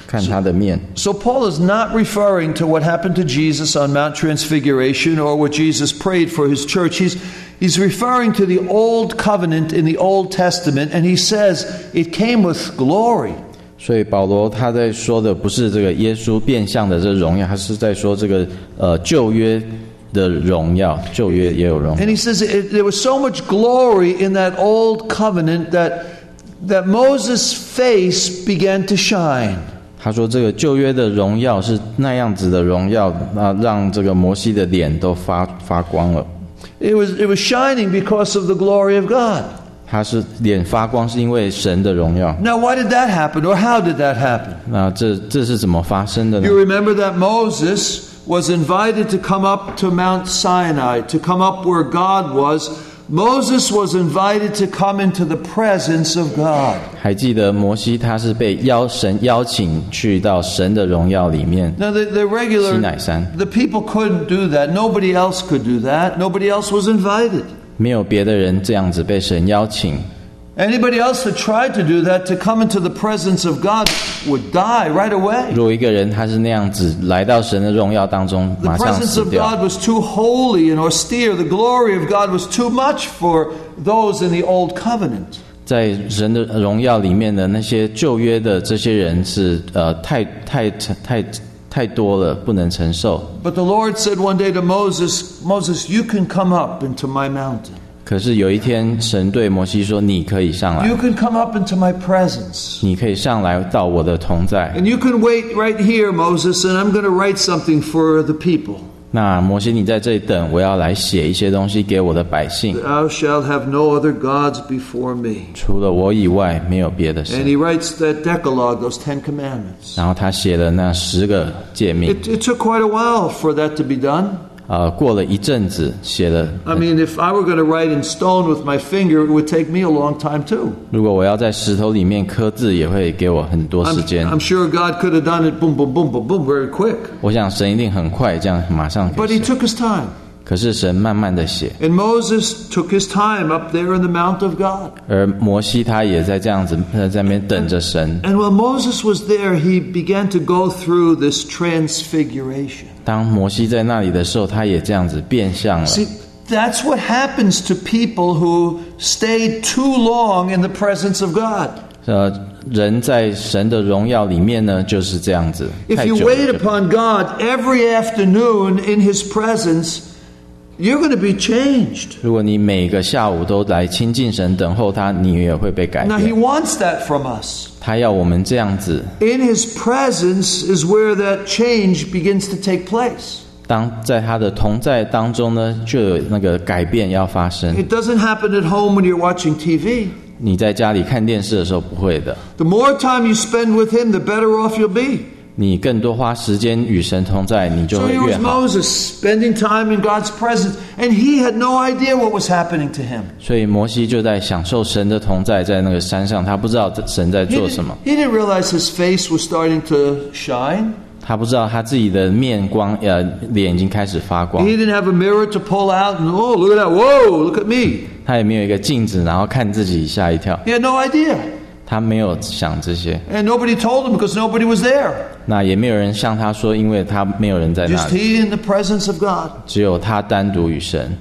Speaker 2: 看他的面。
Speaker 1: So Paul is not referring to what happened to Jesus on Mount Transfiguration or what Jesus prayed for his church. He's, he's referring to the old covenant in the Old Testament, and he says it came with glory.
Speaker 2: 所以保罗他在说的不是这个耶稣变相的这荣耀，他是在说这个呃旧约的荣耀，旧约也有荣耀。
Speaker 1: And he says it, there was so much glory in that old covenant that, that Moses' face began to shine.
Speaker 2: 他说这个旧约的荣耀是那样子的荣耀，那让这个摩西的脸都发发光了。
Speaker 1: It was, it was shining because of the glory of God.
Speaker 2: 他是脸发光是因为神的荣耀。
Speaker 1: Now, why did that happen, or how did that happen?
Speaker 2: 那这这是怎么发生的呢？
Speaker 1: You remember that Moses was invited to come up to Mount Sinai, to come up where God was. Moses was invited to come into the presence of God.
Speaker 2: 还记得摩西他是被邀神邀请去到神的荣耀里面。
Speaker 1: Now, the, the regular,
Speaker 2: 西乃山
Speaker 1: the people couldn't do that. Nobody else could do that. Nobody else was invited.
Speaker 2: 没有别的人这样子被神邀请。
Speaker 1: Anybody else that tried to do that, to come into the presence of God, would die right away.
Speaker 2: 如果一个人他是那样子来到神的荣耀当中，
Speaker 1: The
Speaker 2: 马上
Speaker 1: presence
Speaker 2: 死
Speaker 1: of
Speaker 2: 掉。
Speaker 1: God was too holy and austere. The glory of God was too much for those in the old covenant.
Speaker 2: 在神的荣耀里面的那些旧约的这些人是呃太太太太多了，不能承受。
Speaker 1: But the Lord said one day to Moses, Moses, you can come up into my mountain.
Speaker 2: 可是有一天，神对摩西说：“你可以上来，
Speaker 1: You can come up into my presence.
Speaker 2: 你可以上来到我的同在。
Speaker 1: And you can wait right here, Moses, and I'm going to write something for the people.
Speaker 2: 那摩西，你在这里等，我要来写一些东西给我的百姓。
Speaker 1: Thou shalt have no other gods before me.
Speaker 2: 除了我以外，没有別的
Speaker 1: And
Speaker 2: 神。
Speaker 1: he writes that Decalogue, those Ten Commandments.
Speaker 2: 然後他寫了那十個誡命。
Speaker 1: It, it took quite a while for that to be done.
Speaker 2: 呃，過了一陣子，寫了。
Speaker 1: I mean, if I were going to write in stone with my finger, it would take me a long time too.
Speaker 2: 如果我要在石頭裡面刻字，也會給我很多時
Speaker 1: I'm,
Speaker 2: 間。
Speaker 1: I'm sure God could have done it boom, boom, boom, boom, boom, very quick.
Speaker 2: 我想神一定很快，這樣馬上可
Speaker 1: But
Speaker 2: 以
Speaker 1: he
Speaker 2: 寫。
Speaker 1: took his time.
Speaker 2: 可是神慢慢的寫，
Speaker 1: And Moses took his time up there in the Mount of God.
Speaker 2: 而摩西他也在這樣子在那邊等着神。
Speaker 1: And while Moses was there, he began to go through this transfiguration.
Speaker 2: 當摩西在那裡的時候，他也這樣子變相了。
Speaker 1: See, that's what happens to people who stayed too long in the presence of God.
Speaker 2: 呃，人在神的榮耀裡面呢，就是這樣子。
Speaker 1: If
Speaker 2: 太
Speaker 1: you
Speaker 2: 久了
Speaker 1: wait upon God every afternoon in His presence, you're going to be changed.
Speaker 2: 如果你每個下午都來親近神，等候他，你也會被改
Speaker 1: Now, He
Speaker 2: 變。
Speaker 1: wants that from us.
Speaker 2: 他要我們這樣子。
Speaker 1: In His presence is where that change begins to take place.
Speaker 2: 當在他的同在當中呢，就有那個改變要發生。
Speaker 1: It doesn't happen at home when you're watching T V.
Speaker 2: 你在家裡看電視的時候不會的，
Speaker 1: The more time you spend with Him, the better off you'll be.
Speaker 2: 你更多花時間與神同在，你就
Speaker 1: So
Speaker 2: 會
Speaker 1: here
Speaker 2: 越
Speaker 1: was
Speaker 2: 好。
Speaker 1: Moses spending time in God's presence, and he had no idea what was happening to him.
Speaker 2: 所以摩西就在享受神的同在，在那個山上，他不知道神在
Speaker 1: He
Speaker 2: 做什
Speaker 1: didn't,
Speaker 2: 麼，
Speaker 1: he didn't realize his face was starting to shine.
Speaker 2: 他不知道他自己的面光，呃，臉已經開始發光，
Speaker 1: He didn't have a mirror to pull out and, oh, look at that. Whoa, look at me.
Speaker 2: 他也沒有一個鏡子，然後看自己嚇一跳，
Speaker 1: He had no idea.
Speaker 2: 他沒有想這些，
Speaker 1: And nobody told him because nobody was there.
Speaker 2: 那也沒有人向他說，因為他沒有人在那
Speaker 1: Just
Speaker 2: 裡，
Speaker 1: he in the presence of God.
Speaker 2: 只有他單獨與神。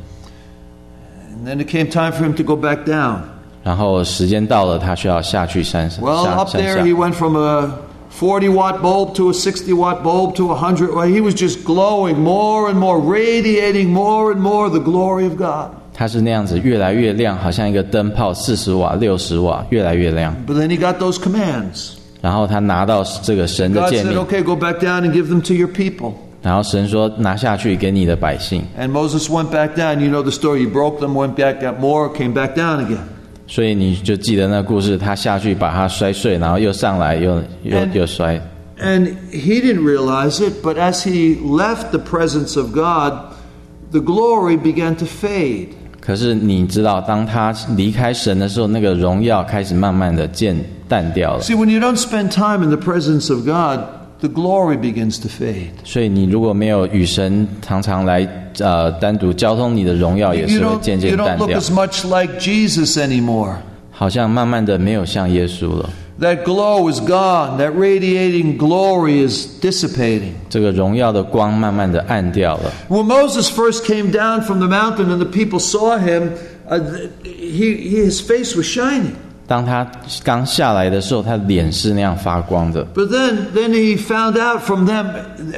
Speaker 1: And then it came time for him to go back down.
Speaker 2: 然後時間到了，他需要下去山上，
Speaker 1: Well,
Speaker 2: 下
Speaker 1: up
Speaker 2: 山
Speaker 1: there
Speaker 2: 下
Speaker 1: he。went from a forty watt bulb to a sixty watt bulb to a one hundred. Well, he was just glowing more and more, radiating more and more the glory of God.
Speaker 2: 它是那样子越來越亮，好像一個燈泡，四十瓦、六十瓦，越來越亮。
Speaker 1: But then he got those commands.
Speaker 2: 然後他拿到這個神的
Speaker 1: God
Speaker 2: 誡
Speaker 1: said,
Speaker 2: 命，
Speaker 1: okay, go back down and give them to your people.
Speaker 2: 然後神說拿下去給你的百姓。
Speaker 1: And Moses went back down. You know the story. He broke them, went back, got more, came back down again.
Speaker 2: 所以你就記得那個故事，他下去把它摔碎，然後又上來，又又
Speaker 1: And-
Speaker 2: 又摔。
Speaker 1: And he didn't realize it, but as he left the presence of God, the glory began to fade.
Speaker 2: 可是你知道，當他離開神的時候，那個榮耀開始慢慢的漸淡掉了。
Speaker 1: See, when you don't spend time in the presence of God, the glory begins to fade.
Speaker 2: 所以你如果沒有與神常常來呃單獨交通，你的榮耀也
Speaker 1: You
Speaker 2: 是會
Speaker 1: don't,
Speaker 2: 漸
Speaker 1: you
Speaker 2: 漸
Speaker 1: don't
Speaker 2: 淡
Speaker 1: look
Speaker 2: 掉，
Speaker 1: as much like Jesus anymore.
Speaker 2: 好像慢慢的沒有像耶穌了。
Speaker 1: That glow is gone. That radiating glory is dissipating.
Speaker 2: 这个荣耀的光慢慢的暗掉了。
Speaker 1: When Moses first came down from the mountain and the people saw him, uh, he, his face was shining.
Speaker 2: 当他刚下来的时候，他脸是那样发光的。
Speaker 1: But then, then he found out from them,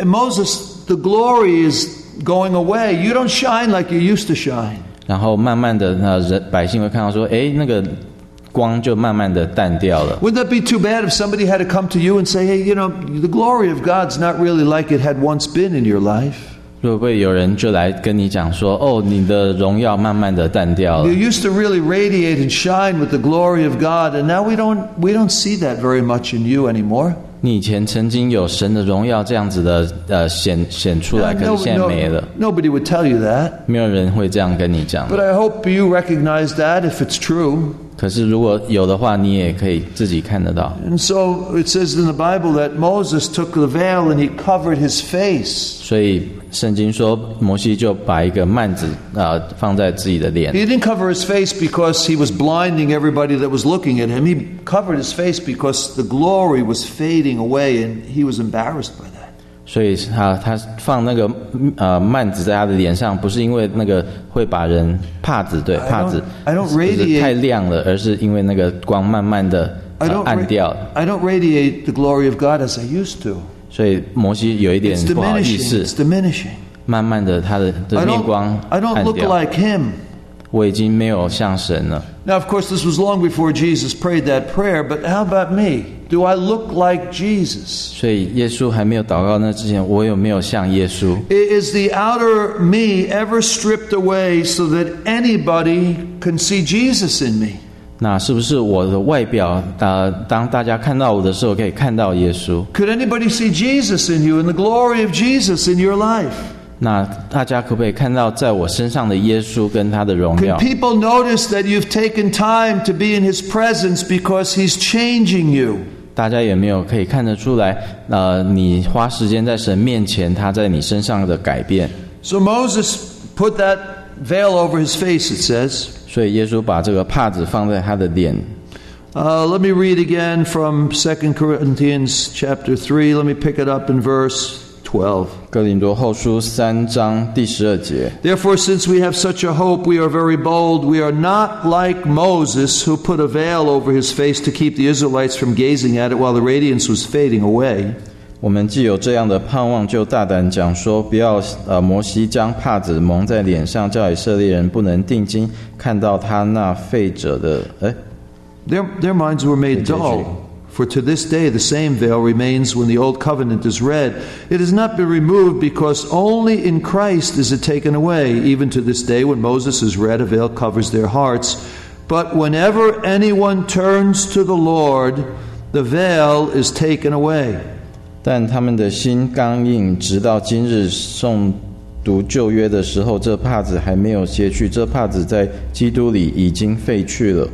Speaker 1: Moses, the glory is going away. You don't shine like you used to shine.
Speaker 2: 然后慢慢的，呃，人百姓会看到说，哎，那个光就慢慢的淡掉了。
Speaker 1: Wouldn't that be too bad if somebody had to come to you and say, hey, you know, the glory of God's not really like it had once been in your life.
Speaker 2: 会不会有人就来跟你讲说，哦，你的荣耀慢慢的淡掉了
Speaker 1: You？ used to really radiate and shine with the glory of God, and now we don't we don't see that very much in you anymore.
Speaker 2: 你以前曾经有神的荣耀这样子的，呃，显显出来，可
Speaker 1: No,
Speaker 2: 是现在
Speaker 1: no,
Speaker 2: 没了。
Speaker 1: nobody would tell you that.
Speaker 2: 没有人会这样跟你讲。
Speaker 1: But I hope you recognize that if it's true.
Speaker 2: 可是如果有的话，你也可以自己看得到。
Speaker 1: And so it says in the Bible that Moses took the veil and he covered his face.
Speaker 2: 所以圣经说，摩西就把一个幔子啊、呃、放在自己的脸。
Speaker 1: He didn't cover his face because he was blinding everybody that was looking at him. He covered his face because the glory was fading away and he was embarrassed by that.
Speaker 2: 所以他他放那个呃幔子在他的脸上，不是因为那个会把人帕子对
Speaker 1: I
Speaker 2: 帕子
Speaker 1: don't- I don't
Speaker 2: 不是
Speaker 1: radiate-
Speaker 2: 太亮了，而是因为那个光慢慢的、
Speaker 1: I
Speaker 2: 呃、
Speaker 1: don't,
Speaker 2: 暗
Speaker 1: ra-
Speaker 2: 掉了。
Speaker 1: I don't radiate the glory of God as I used to.
Speaker 2: 所以摩西有一点
Speaker 1: It's
Speaker 2: 不好意
Speaker 1: diminishing.
Speaker 2: 思
Speaker 1: It's，diminishing.
Speaker 2: 慢慢的他的
Speaker 1: I
Speaker 2: 的面光
Speaker 1: don't, I don't
Speaker 2: 暗
Speaker 1: look
Speaker 2: 掉。
Speaker 1: like him.
Speaker 2: 我已经没有像神了。
Speaker 1: Now, of course, this was long before Jesus prayed that prayer, but how about me? Do I look like Jesus?
Speaker 2: 所以耶稣还没有祷告那之前，我有没有像耶稣？
Speaker 1: Is the outer me ever stripped away so that anybody can see Jesus in me?
Speaker 2: 那是不是我的外表，呃，当大家看到我的时候，可以看到耶稣？
Speaker 1: Could anybody see Jesus in you and the glory of Jesus in your life?
Speaker 2: 那大家可不可以看到在我身上的耶稣跟他的荣
Speaker 1: Can
Speaker 2: 耀？
Speaker 1: people notice that you've taken time to be in His presence because He's changing you?
Speaker 2: 大家有没有可以看得出来？呃，你花时间在神面前，他在你身上的改变。
Speaker 1: So Moses put that veil over his face, it says.
Speaker 2: 所以耶稣把这个帕子放在他的脸。
Speaker 1: Uh, let me read again from Second Corinthians chapter three. Let me pick it up in verse twelve.
Speaker 2: 哥林多后书三章第十二节。
Speaker 1: Therefore, since we have such a hope, we are very bold. We are not like Moses, who put a veil over his face to keep the Israelites from gazing at it while the radiance was fading away.
Speaker 2: 我们既有这样的盼望，就大胆讲说，不要呃，摩西将帕子蒙在脸上，叫以色列人不能定睛看到他那废者的。哎，
Speaker 1: Their, their minds were made dull. For to this day the same veil remains when the old covenant is read. It has not been removed because only in Christ is it taken away. Even to this day when Moses is read, a veil covers their hearts. But whenever anyone turns to the Lord, the veil is taken away.
Speaker 2: 但他们的心刚硬，直到今日诵读旧约的时候，这帕子还没有卸去，这帕子在基督里已经废去了。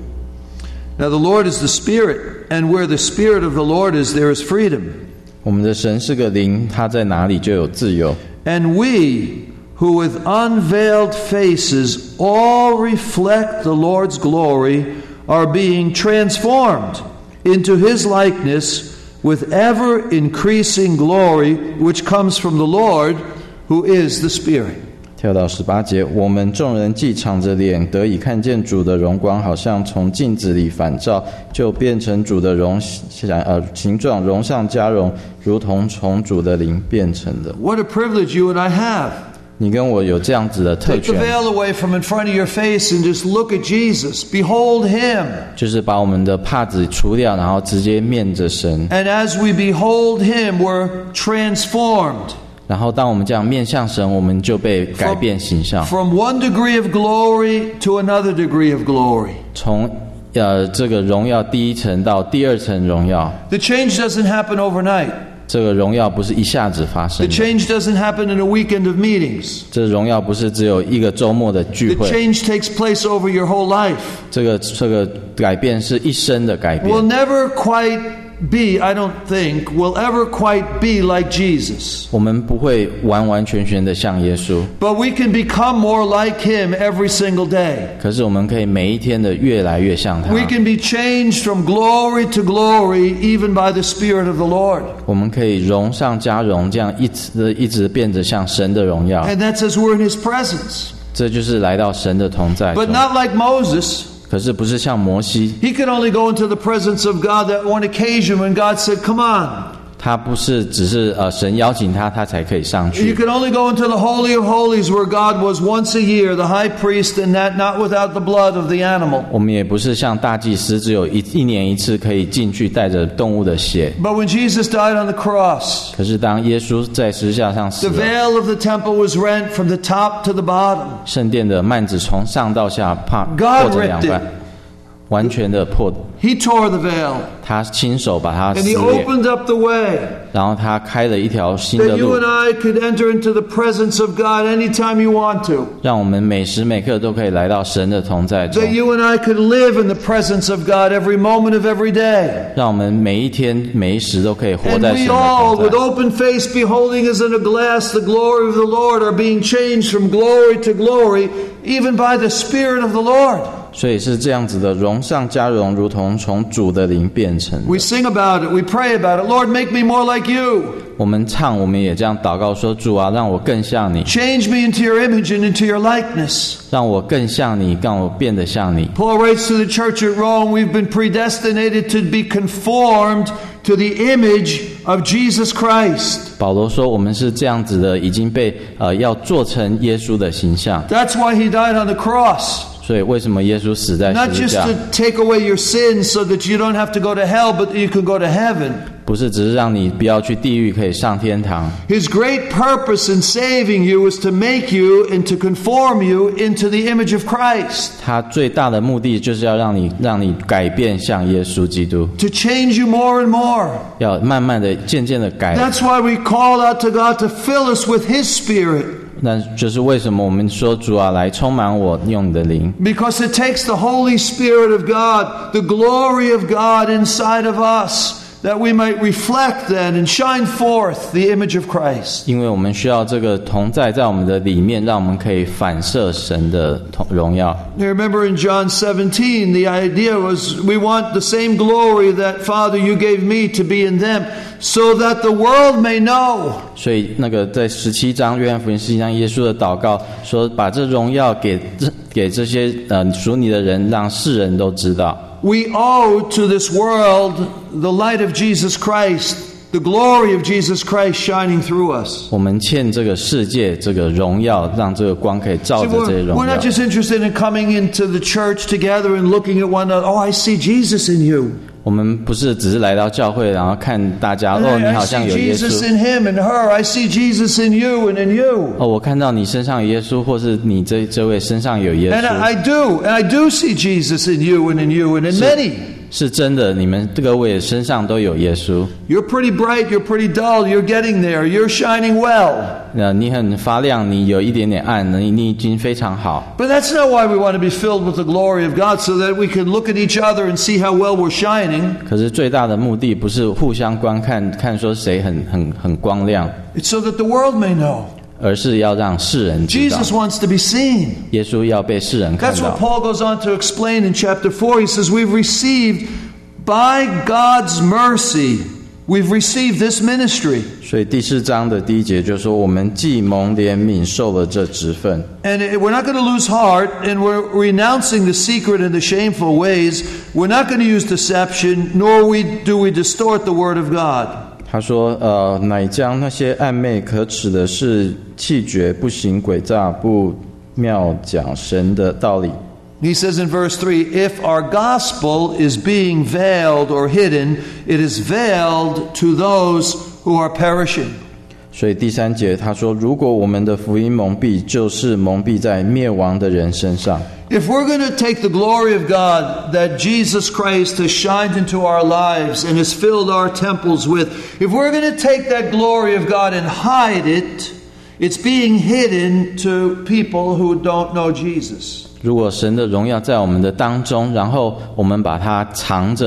Speaker 1: Now the Lord is the Spirit, and where the Spirit of the Lord is, there is freedom.
Speaker 2: 我们的神是个灵，他在哪里就有自由。
Speaker 1: And we, who with unveiled faces all reflect the Lord's glory, are being transformed into His likeness with ever-increasing glory, which comes from the Lord, who is the Spirit.
Speaker 2: 跳到十八节，我们众人既敞着脸得以看见主的荣光，好像从镜子里反照，就变成主的容呃形状，荣上加荣，如同从主的灵变成的。
Speaker 1: What a privilege you and I have.
Speaker 2: 你跟我有这样子的特
Speaker 1: Take the
Speaker 2: 权，
Speaker 1: veil away from in front of your face and just look at Jesus. Behold Him.
Speaker 2: 就是把我们的帕子除掉，然后直接面着神。
Speaker 1: And as we behold Him, we're transformed.
Speaker 2: 然后当我们这样面向神，我们就被改变形象，
Speaker 1: From one degree of glory to another degree of glory.
Speaker 2: 从呃这个荣耀第一层到第二层荣耀。
Speaker 1: The change doesn't happen overnight.
Speaker 2: 这个荣耀不是一下子发生
Speaker 1: The
Speaker 2: 的，
Speaker 1: change doesn't happen in a weekend of meetings.
Speaker 2: 这荣耀不是只有一个周末的聚
Speaker 1: The
Speaker 2: 会，
Speaker 1: change takes place over your whole life.
Speaker 2: 这个这个改变是一生的改
Speaker 1: We'll
Speaker 2: 变。
Speaker 1: never quite be, I don't think, will ever quite be like Jesus.
Speaker 2: 我们不会完完全全的像耶稣，
Speaker 1: But we can become more like him every single day.
Speaker 2: 可是我们可以每一天的越来越像他。
Speaker 1: We can be changed from glory to glory even by the Spirit of the Lord.
Speaker 2: 我们可以荣上加荣，这样一直一直变得像神的荣耀。
Speaker 1: And that's as we're in his presence.
Speaker 2: 这就是来到神的同在中。
Speaker 1: But not like Moses.
Speaker 2: 可是不是像摩西，
Speaker 1: He could only go into the presence of God that one occasion when God said, come on.
Speaker 2: 他不是只是呃神邀请他，他才可以上
Speaker 1: You
Speaker 2: 去。
Speaker 1: could only go into the Holy of Holies where God was once a year, the high priest, and that not without the blood of the animal.
Speaker 2: 我们也不是像大祭司，只有一一年一次可以进去，带着动物的血。
Speaker 1: But when Jesus died on the cross,
Speaker 2: 可是当耶稣在十字架上死
Speaker 1: the
Speaker 2: 了，
Speaker 1: veil of the temple was rent from the top to the bottom.
Speaker 2: 圣殿的幔子从上到下怕
Speaker 1: God
Speaker 2: 破成两
Speaker 1: ripped
Speaker 2: 半
Speaker 1: it.，
Speaker 2: 完全的破。
Speaker 1: He tore the veil,
Speaker 2: 他亲手把它
Speaker 1: and
Speaker 2: 撕
Speaker 1: he
Speaker 2: 裂，
Speaker 1: opened up the way
Speaker 2: 然后他开了一条新的
Speaker 1: that you
Speaker 2: 路
Speaker 1: and，I could enter into the presence of God anytime you want to.
Speaker 2: 让我们每时每刻都可以来到神的同在中，
Speaker 1: That you and I could live in the presence of God every moment of every day.
Speaker 2: 让我们每一天每一时都可以活
Speaker 1: And
Speaker 2: 在神
Speaker 1: we
Speaker 2: 的
Speaker 1: all,
Speaker 2: 同
Speaker 1: with
Speaker 2: 在。
Speaker 1: open face, beholding as in a glass the glory of the Lord, are being changed from glory to glory, even by the Spirit of the Lord.
Speaker 2: 所以是这样子的，荣上加荣，如同从主的灵变成的。
Speaker 1: We sing about it, we pray about it. Lord, make me more like you.
Speaker 2: 我们唱，我们也这样祷告说：主啊，让我更像你，
Speaker 1: Change me into your image and into your likeness.
Speaker 2: 让我更像你，让我变得像你。
Speaker 1: Paul writes to the church at Rome, we've been predestinated to be conformed to the image of Jesus Christ.
Speaker 2: 保罗说，我们是这样子的，已经被呃要做成耶稣的形象。
Speaker 1: That's why he died on the cross.
Speaker 2: 所以为什么耶稣死在
Speaker 1: Not
Speaker 2: 十字
Speaker 1: just
Speaker 2: 架？
Speaker 1: to take away your sins so that you don't have to go to hell, but that you can go to heaven.
Speaker 2: 不是只是让你不要去地狱，可以上天堂。
Speaker 1: His great purpose in saving you is to make you and to conform you into the image of Christ,
Speaker 2: 他最大的目的就是要让你让你改变像耶稣基督，
Speaker 1: to change you more and more.
Speaker 2: 要慢慢的、渐渐的改。
Speaker 1: That's why we call out to God to fill us with His Spirit,
Speaker 2: 那就是为什么我们说主啊，来充满我，用你的灵，
Speaker 1: because it takes the Holy Spirit of God, the glory of God inside of us, that we might reflect then and shine forth the image of Christ.
Speaker 2: 因为我们需要这个同在在我们的里面，让我们可以反射神的同荣耀。
Speaker 1: You remember in John seventeen, the idea was we want the same glory that, Father, you gave me to be in them, so that the world may know.
Speaker 2: 所以那个在十七章约翰福音十七章，耶稣的祷告说，把这荣耀给这给这些呃属你的人，让世人都知道。
Speaker 1: We owe to this world the light of Jesus Christ, the glory of Jesus Christ shining through us.
Speaker 2: 我们欠这个世界这个荣耀，让这个光可以照
Speaker 1: See,
Speaker 2: 着这些
Speaker 1: we're,
Speaker 2: 荣
Speaker 1: we're
Speaker 2: 耀
Speaker 1: not。just interested in coming into the church together and looking at one another. Oh, I see Jesus in you.
Speaker 2: 我们不是只是来到教会，然后看大家
Speaker 1: And
Speaker 2: 哦，你
Speaker 1: I,
Speaker 2: 好
Speaker 1: I
Speaker 2: 像
Speaker 1: see
Speaker 2: 有耶
Speaker 1: Jesus
Speaker 2: 稣
Speaker 1: in him and her. I see Jesus in you and in you.
Speaker 2: 哦，我看到你身上有耶稣，或是你这这位身上有耶
Speaker 1: And
Speaker 2: 稣，
Speaker 1: I do. And I do see Jesus in you and in you and in many.
Speaker 2: 是真的，你们各位身上都有耶稣。
Speaker 1: You're pretty bright. You're pretty dull. You're getting there. You're shining well.
Speaker 2: 那你很发亮，你有一点点暗，你你已经非常好。
Speaker 1: But that's not why we want to be filled with the glory of God, so that we can look at each other and see how well we're shining.
Speaker 2: 可是最大的目的不是互相观看，看说谁很很很光亮，
Speaker 1: It's so that the world may know.
Speaker 2: 而是要让世人知道，
Speaker 1: Jesus wants to be seen.
Speaker 2: 耶稣要被世人看
Speaker 1: That's
Speaker 2: 到
Speaker 1: what。Paul goes on to explain in chapter four. He says, we've received, by God's mercy, we've received this ministry.
Speaker 2: 所以第四章的第一节就说，我们既蒙怜悯，受了这职分。
Speaker 1: And it- we're not going to lose heart, and we're renouncing the secret and the shameful ways. We're not going to use deception, nor we, do we distort the word of God.
Speaker 2: 他说：“呃，乃将那些暧昧可耻的事弃绝，不行诡诈，不妙讲神的道理。”
Speaker 1: He says in verse three, if our gospel is being veiled or hidden, it is veiled to those who are perishing.
Speaker 2: 所以第三节他说：“如果我们的福音蒙蔽，就是蒙蔽在灭亡的人身上。”
Speaker 1: If we're going to take the glory of God that Jesus Christ has shined into our lives and has filled our temples with, if we're going to take that glory of God and hide it, it's being hidden to people who don't know Jesus.
Speaker 2: 如果神的荣耀在我们的当中，然后我们把它藏着，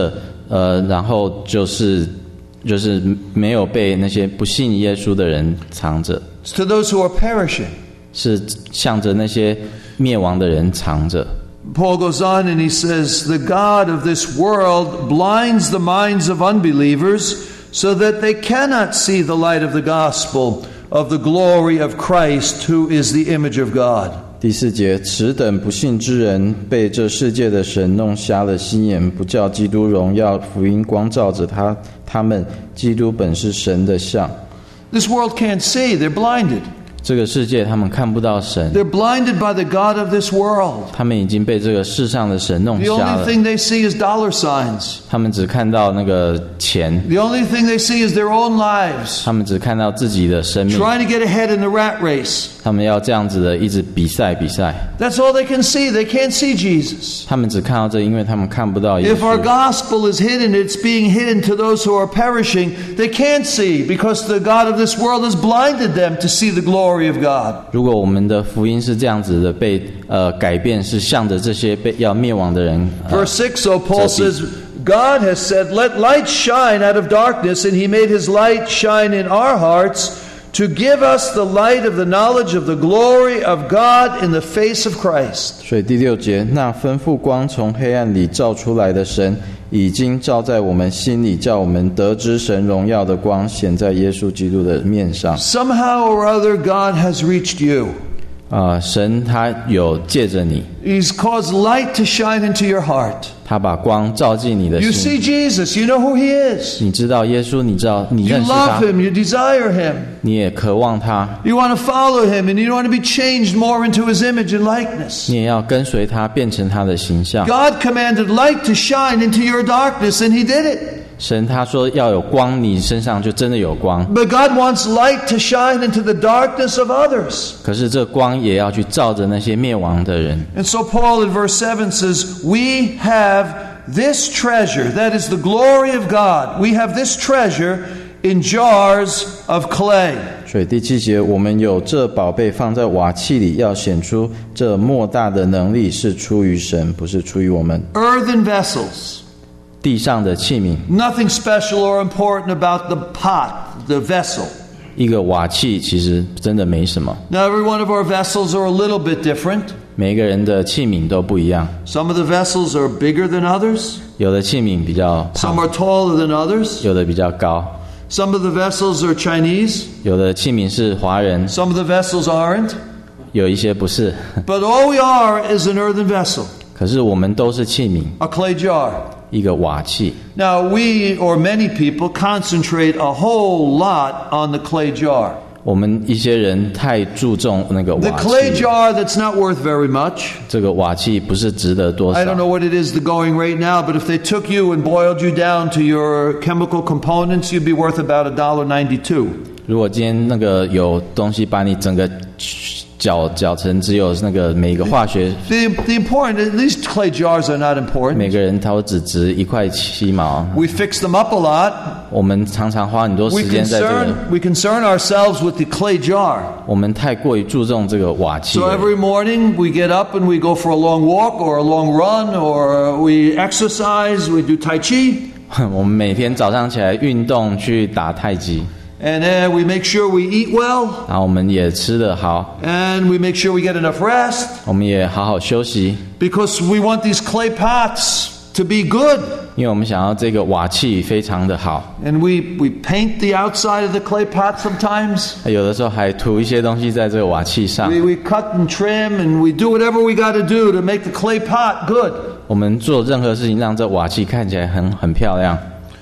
Speaker 2: 呃，然后就是就是没有被那些不信耶稣的人藏着，
Speaker 1: It's to those who are perishing.
Speaker 2: 是向着那些灭亡的人藏着。
Speaker 1: Paul goes on and he says, the God of this world blinds the minds of unbelievers so that they cannot see the light of the gospel of the glory of Christ, who is the image of God.
Speaker 2: 第四节，此等不信之人被这世界的神弄瞎了心眼，不叫基督荣耀福音光照着他他们，基督本是神的像。
Speaker 1: This world can't see, they're blinded.
Speaker 2: 这个世界他们看不到神，
Speaker 1: They're blinded by the God of this world.
Speaker 2: 他们已经被这个世上的神弄
Speaker 1: The
Speaker 2: 瞎
Speaker 1: only
Speaker 2: 了，
Speaker 1: thing they see is dollar signs.
Speaker 2: 他们只看到那个钱，
Speaker 1: The only thing they see is their own lives.
Speaker 2: 他们只看到自己的生命，
Speaker 1: Trying to get ahead in the rat race.
Speaker 2: 他们要这样子的一直比赛比赛，
Speaker 1: That's all they can see. They can't see Jesus.
Speaker 2: 他们只看到这，因为他们看不到耶
Speaker 1: If our
Speaker 2: 稣。
Speaker 1: gospel is hidden, it's being hidden to those who are perishing. They can't see because the God of this world has blinded them to see the glory of God.
Speaker 2: 如果我们的福音是这样子的被呃改变，是向着这些被要灭亡的人。呃
Speaker 1: Verse six, so Paul says, God has said, let light shine out of darkness, and he made his light shine in our hearts to give us the light of the knowledge of the glory of God in the face of Christ.
Speaker 2: 所以第六节，那吩咐光从黑暗里照出来的神，已经照在我们心里，叫我们得知神荣耀的光显在耶稣基督的面上。
Speaker 1: Somehow or other, God has reached you.
Speaker 2: 啊、呃，神他有借着你，
Speaker 1: He's caused light to shine into your heart.
Speaker 2: 他把光照进你的
Speaker 1: You
Speaker 2: 心。
Speaker 1: see Jesus, you know who he is.
Speaker 2: 你知道耶稣，你知道你
Speaker 1: You
Speaker 2: 认识
Speaker 1: love
Speaker 2: 他，
Speaker 1: him, you desire him.
Speaker 2: 你也渴望他，
Speaker 1: You want to follow him, and you want to be changed more into his image and likeness.
Speaker 2: 你也要跟随他，变成他的形象。
Speaker 1: God commanded light to shine into your darkness, and he did it.
Speaker 2: 神他说要有光，你身上就真的有光。
Speaker 1: But God wants light to shine into the darkness of others.
Speaker 2: 可是这光也要去照着那些灭亡的人。
Speaker 1: And so Paul in verse seven says, we have this treasure, that is the glory of God. We have this treasure in jars of clay.
Speaker 2: 所以第七节，我们有这宝贝放在瓦器里，要显出这莫大的能力是出于神，不是出于我们。
Speaker 1: Earthen vessels.
Speaker 2: 地上的器皿，
Speaker 1: Nothing special or important about the pot, the vessel.
Speaker 2: 一个瓦器其实真的没什么。
Speaker 1: Now, every one of our vessels are a little bit different.
Speaker 2: 每一个人的器皿都不一样，
Speaker 1: Some of the vessels are bigger than others.
Speaker 2: 有的器皿比较
Speaker 1: Some
Speaker 2: 胖，
Speaker 1: are taller than others.
Speaker 2: 有的比较高，
Speaker 1: Some of the vessels are Chinese.
Speaker 2: 有的器皿是华人，
Speaker 1: Some of the vessels aren't.
Speaker 2: 有一些不是。
Speaker 1: But all we are is an earthen vessel,
Speaker 2: 可是我们都是器皿，
Speaker 1: a clay jar.
Speaker 2: 一个瓦器。
Speaker 1: Now, we or many people concentrate a whole lot on the clay jar.
Speaker 2: 我们一些人太注重那个
Speaker 1: The
Speaker 2: 瓦
Speaker 1: clay
Speaker 2: 器，
Speaker 1: jar that's not worth very much.
Speaker 2: 这个瓦器不是值得多
Speaker 1: I don't
Speaker 2: 少。
Speaker 1: know what it is the going rate now, but if they took you and boiled you down to your chemical components, you'd be worth about a dollar ninety-two.
Speaker 2: 如果今天那个有东西把你整个搅搅成只有那个每个化学，
Speaker 1: The, the important, these clay jars are not
Speaker 2: 每
Speaker 1: important.
Speaker 2: 个人他只值一块七毛。
Speaker 1: We fix them up a lot.
Speaker 2: 我们常常花很多
Speaker 1: We
Speaker 2: 时间在这个，
Speaker 1: concern, we concern ourselves with the clay jar.
Speaker 2: 我们太过于注重这个瓦器
Speaker 1: So
Speaker 2: 了。
Speaker 1: every morning we get up and we go for a long walk or a long run or we exercise, we do Tai Chi,
Speaker 2: 我们每天早上起来运动去打太极，
Speaker 1: and then we make sure we eat well,
Speaker 2: 然后我们也吃得好，
Speaker 1: and we make sure we get enough rest,
Speaker 2: 我们也好好休息，
Speaker 1: because we want these clay pots to be good.
Speaker 2: 因为我们想要这个瓦器非常的好。
Speaker 1: And we, we paint the outside of the clay pot sometimes.
Speaker 2: 有的时候还涂一些东西在这个瓦器上。
Speaker 1: We, we cut and trim and we do whatever we got to do to make the clay pot good.
Speaker 2: 我们做任何事情让这瓦器看起来很很漂亮。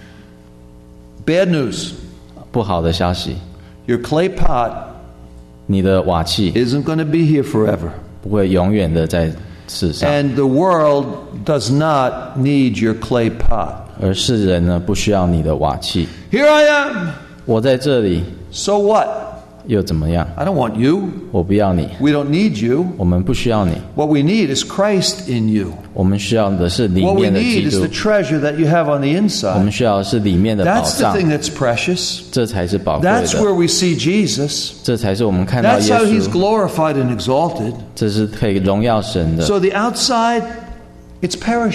Speaker 1: Bad news.
Speaker 2: 不好的消息，
Speaker 1: Your clay pot
Speaker 2: 你的瓦器
Speaker 1: isn't going to be here forever.
Speaker 2: 不会永远的在世上，
Speaker 1: And the world does not need your clay pot.
Speaker 2: 而世人呢不需要你的瓦器。
Speaker 1: Here I am.
Speaker 2: 我在这里
Speaker 1: So what?
Speaker 2: 又怎么样？
Speaker 1: I don't want you.
Speaker 2: 我不要你，
Speaker 1: We don't need you.
Speaker 2: 我们不需要你，
Speaker 1: What we need is Christ in you.
Speaker 2: 我们需要的是里
Speaker 1: What we
Speaker 2: 面的
Speaker 1: need
Speaker 2: 基
Speaker 1: is
Speaker 2: 督
Speaker 1: the，treasure that you have on the
Speaker 2: 我们
Speaker 1: inside.
Speaker 2: 需要的是里面的宝
Speaker 1: That's the
Speaker 2: 藏，
Speaker 1: thing that's precious.
Speaker 2: 这才是宝贵
Speaker 1: That's
Speaker 2: 的，
Speaker 1: where we see Jesus.
Speaker 2: 这才是我们看到
Speaker 1: That's
Speaker 2: 耶
Speaker 1: how he's
Speaker 2: 稣，
Speaker 1: glorified and exalted.
Speaker 2: 这是可以荣耀神的。
Speaker 1: So the outside, it's perishing.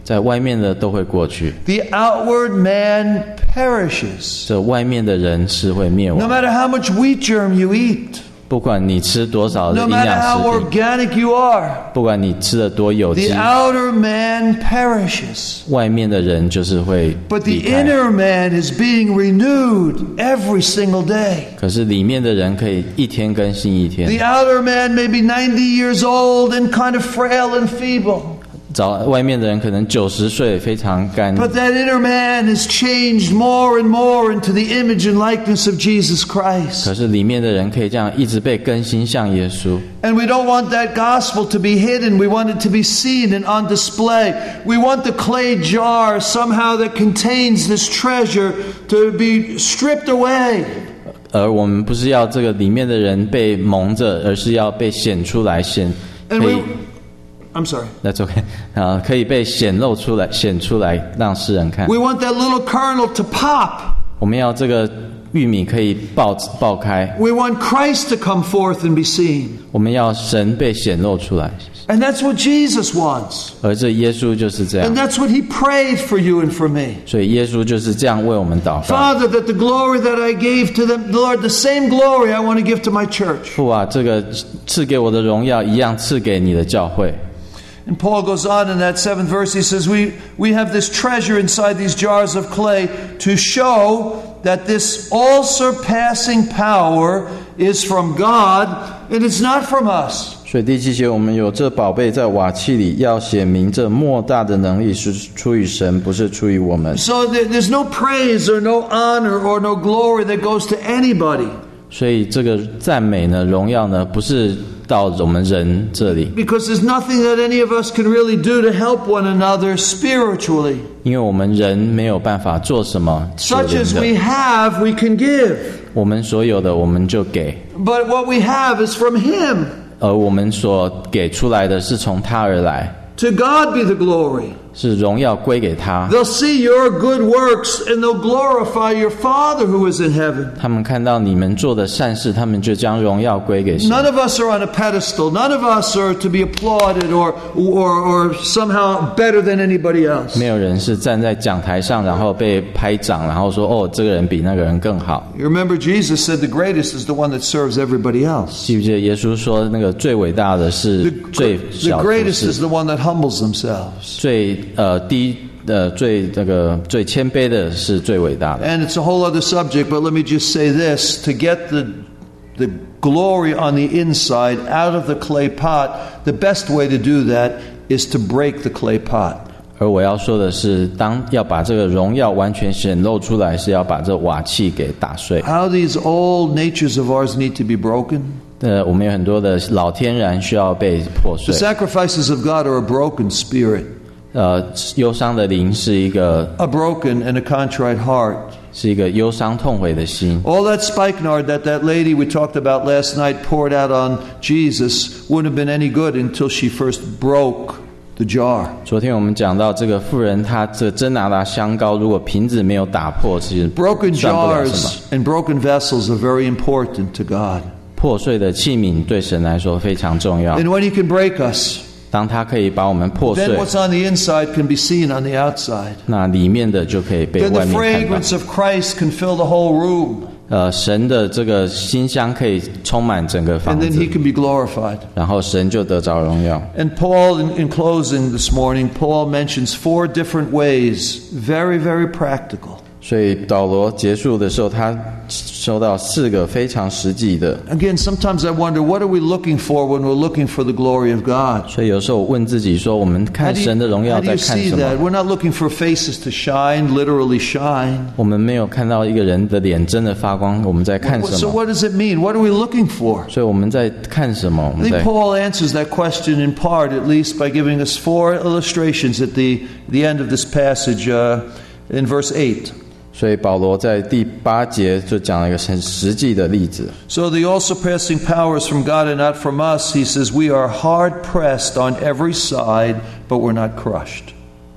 Speaker 2: 在外面的都会过去，
Speaker 1: The outward man perishes.
Speaker 2: 这外面的人是会灭
Speaker 1: No
Speaker 2: 亡。
Speaker 1: matter how much wheat germ you eat,
Speaker 2: 不管你吃多少的
Speaker 1: no
Speaker 2: 营
Speaker 1: matter
Speaker 2: 养
Speaker 1: how
Speaker 2: 食品，
Speaker 1: organic you are,
Speaker 2: 不管你吃的多有机
Speaker 1: the，outer man perishes.
Speaker 2: 外面的人就是会
Speaker 1: But the
Speaker 2: 离开。
Speaker 1: inner man is being renewed every single day.
Speaker 2: 可是里面的人可以一天更新一
Speaker 1: The
Speaker 2: 天，
Speaker 1: outer man may be ninety years old and kind of frail and feeble.
Speaker 2: 早外面的人可能九十岁，非常干，
Speaker 1: But that inner man is changed more and more into the image and likeness of Jesus
Speaker 2: 可
Speaker 1: Christ.
Speaker 2: 是里面的人可以这样一直被更新，像耶稣。
Speaker 1: And we don't want that gospel to be hidden. We want it to be seen and on display. We want the clay jar somehow that contains this treasure to be stripped away.
Speaker 2: 而我们不是要这个里面的人被蒙着，而是要被显出来，显
Speaker 1: And
Speaker 2: 可以
Speaker 1: we, I'm sorry.
Speaker 2: That's okay 啊，可以被显露出来，显出来让世人看。
Speaker 1: We want that little kernel to pop.
Speaker 2: 我们要这个玉米可以爆爆开，
Speaker 1: We want Christ to come forth and be seen.
Speaker 2: 我们要神被显露出来，
Speaker 1: And that's what Jesus wants.
Speaker 2: 而这耶稣就是这
Speaker 1: And
Speaker 2: 样，
Speaker 1: that's what he prayed for you and for me.
Speaker 2: 所以耶稣就是这样为我们祷告。
Speaker 1: Father, that the glory that I gave to them, Lord, the same glory I want to give to my church.
Speaker 2: 父啊，这个赐给我的荣耀一样赐给你的教会。
Speaker 1: And Paul goes on in that seventh verse. He says, we, we have this treasure inside these jars of clay to show that this all-surpassing power is from God and it's not from us.
Speaker 2: 所以第七节，我们有这宝贝在瓦器里，要显明这莫大的能力是出于神，不是出于我们。
Speaker 1: So there, there's no praise or no honor or no glory that goes to anybody.
Speaker 2: 所以这个赞美呢，荣耀呢，不是到我们人这里，
Speaker 1: Because there's nothing that any of us can really do to help one another spiritually.
Speaker 2: 因为我们人没有办法做什么属
Speaker 1: Such
Speaker 2: 灵
Speaker 1: as
Speaker 2: 的，
Speaker 1: we have, we can give.
Speaker 2: 我们所有的我们就给，
Speaker 1: But what we have is from Him.
Speaker 2: 而我们所给出来的是从他而来，
Speaker 1: To God be the glory.
Speaker 2: 是荣耀归给他。
Speaker 1: They'll see your good works and they'll glorify your Father who is in heaven.
Speaker 2: 他们看到你们做的善事，他们就将荣耀归给神。
Speaker 1: None of us are on a pedestal. None of us are to be applauded or, or, or somehow better than anybody else.
Speaker 2: 没有人是站在讲台上，然后被拍掌，然后说：“哦，这个人比那个人更好。
Speaker 1: You remember Jesus said the greatest is the one that serves everybody ” else.
Speaker 2: 记不记得耶稣说，那个最伟大的是
Speaker 1: The,
Speaker 2: 最
Speaker 1: the
Speaker 2: 小的
Speaker 1: greatest
Speaker 2: 不
Speaker 1: is
Speaker 2: 是，
Speaker 1: the one that humbles themselves.
Speaker 2: 最呃低呃最这个最谦卑的是最伟大的。
Speaker 1: And it's a whole other subject, but let me just say this. To get the, the glory on the inside out of the clay pot, the best way to do that is to break the clay pot.
Speaker 2: 而我要说的是，当要把这个荣耀完全显露出来，是要把这瓦器给打碎。
Speaker 1: How these old natures of ours need to be broken.
Speaker 2: 呃，我们有很多的老天然需要被破
Speaker 1: The
Speaker 2: 碎。
Speaker 1: sacrifices of God are a broken spirit,
Speaker 2: 呃，忧伤的灵是一个
Speaker 1: a broken and a contrite heart.
Speaker 2: 是一个忧伤痛悔的心。
Speaker 1: All that spikenard that that lady we talked about last night poured out on Jesus wouldn't have been any good until she first broke the jar.
Speaker 2: 昨天我们讲到这个妇人，她这真拿达香膏，如果瓶子没有打破，其实
Speaker 1: Broken
Speaker 2: 算不了什么。
Speaker 1: jars and broken vessels are very important to God.
Speaker 2: 破碎的器皿对神来说非常重要。
Speaker 1: And when He can break us,
Speaker 2: 当他可以把我们破
Speaker 1: then
Speaker 2: 碎，
Speaker 1: what's on the inside can be seen on the outside.
Speaker 2: 那里面的就可以被
Speaker 1: Then the
Speaker 2: 外面看到。
Speaker 1: fragrance of Christ can fill the whole room.
Speaker 2: 呃，神的这个馨香可以充满整个
Speaker 1: And
Speaker 2: 房
Speaker 1: then
Speaker 2: 子
Speaker 1: He，can be glorified.
Speaker 2: 然后神就得着荣耀。
Speaker 1: And Paul, in, in closing this morning, Paul mentions four different ways, very, very practical.
Speaker 2: 所以保罗结束的时候，他说到四个非常实际的。
Speaker 1: Again, sometimes I wonder, what are we looking for when we're looking for the glory of God?
Speaker 2: 所以有时候我问自己说，我们
Speaker 1: How
Speaker 2: 看
Speaker 1: do
Speaker 2: 神的
Speaker 1: you,
Speaker 2: 荣
Speaker 1: how
Speaker 2: 耀
Speaker 1: do
Speaker 2: 在
Speaker 1: you
Speaker 2: 看
Speaker 1: see
Speaker 2: 什
Speaker 1: that?
Speaker 2: 么？
Speaker 1: We're not looking for faces to shine, literally shine.
Speaker 2: 我们没有看到一个人的脸真的发光，我们在看
Speaker 1: What-
Speaker 2: 什
Speaker 1: So
Speaker 2: 么？
Speaker 1: what does it mean? What are we looking for?
Speaker 2: 所以我们在看什么？我
Speaker 1: I
Speaker 2: 们
Speaker 1: think
Speaker 2: 在
Speaker 1: Paul answers that question in part, at least, by giving us four illustrations at the, the end of this passage uh, in verse eight.
Speaker 2: 所以保罗在第八节就讲了一个很实际的例子。
Speaker 1: So the all-surpassing power is from God and not from us. He says, we are hard-pressed on every side, but we're not crushed.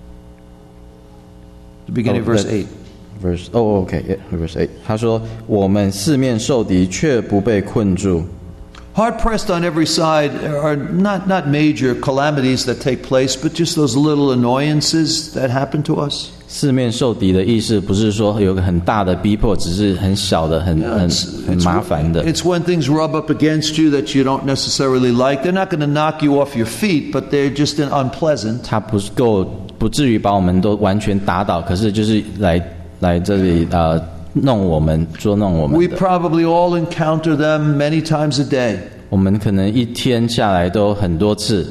Speaker 1: The beginning of
Speaker 2: Oh,
Speaker 1: verse
Speaker 2: that-
Speaker 1: eight.
Speaker 2: Verse 哦、oh, OK，yeah, verse eight，他说：“我们四面受敌，却不被困住。
Speaker 1: Hard pressed on every side are not, not major calamities that take place, but just those little annoyances that happen to us.
Speaker 2: 四面受敌的意思不是说有个很大的逼迫，只是很小的、很很很麻烦的。
Speaker 1: It's when things rub up against you that you don't necessarily like. They're not going to knock you off your feet, but they're just unpleasant.
Speaker 2: 它不够，不至于把我们都完全打倒，可是就是来来这里呃弄我们，捉弄我们的。
Speaker 1: We probably all encounter them many times a day.
Speaker 2: 我们可能一天下来都很多次。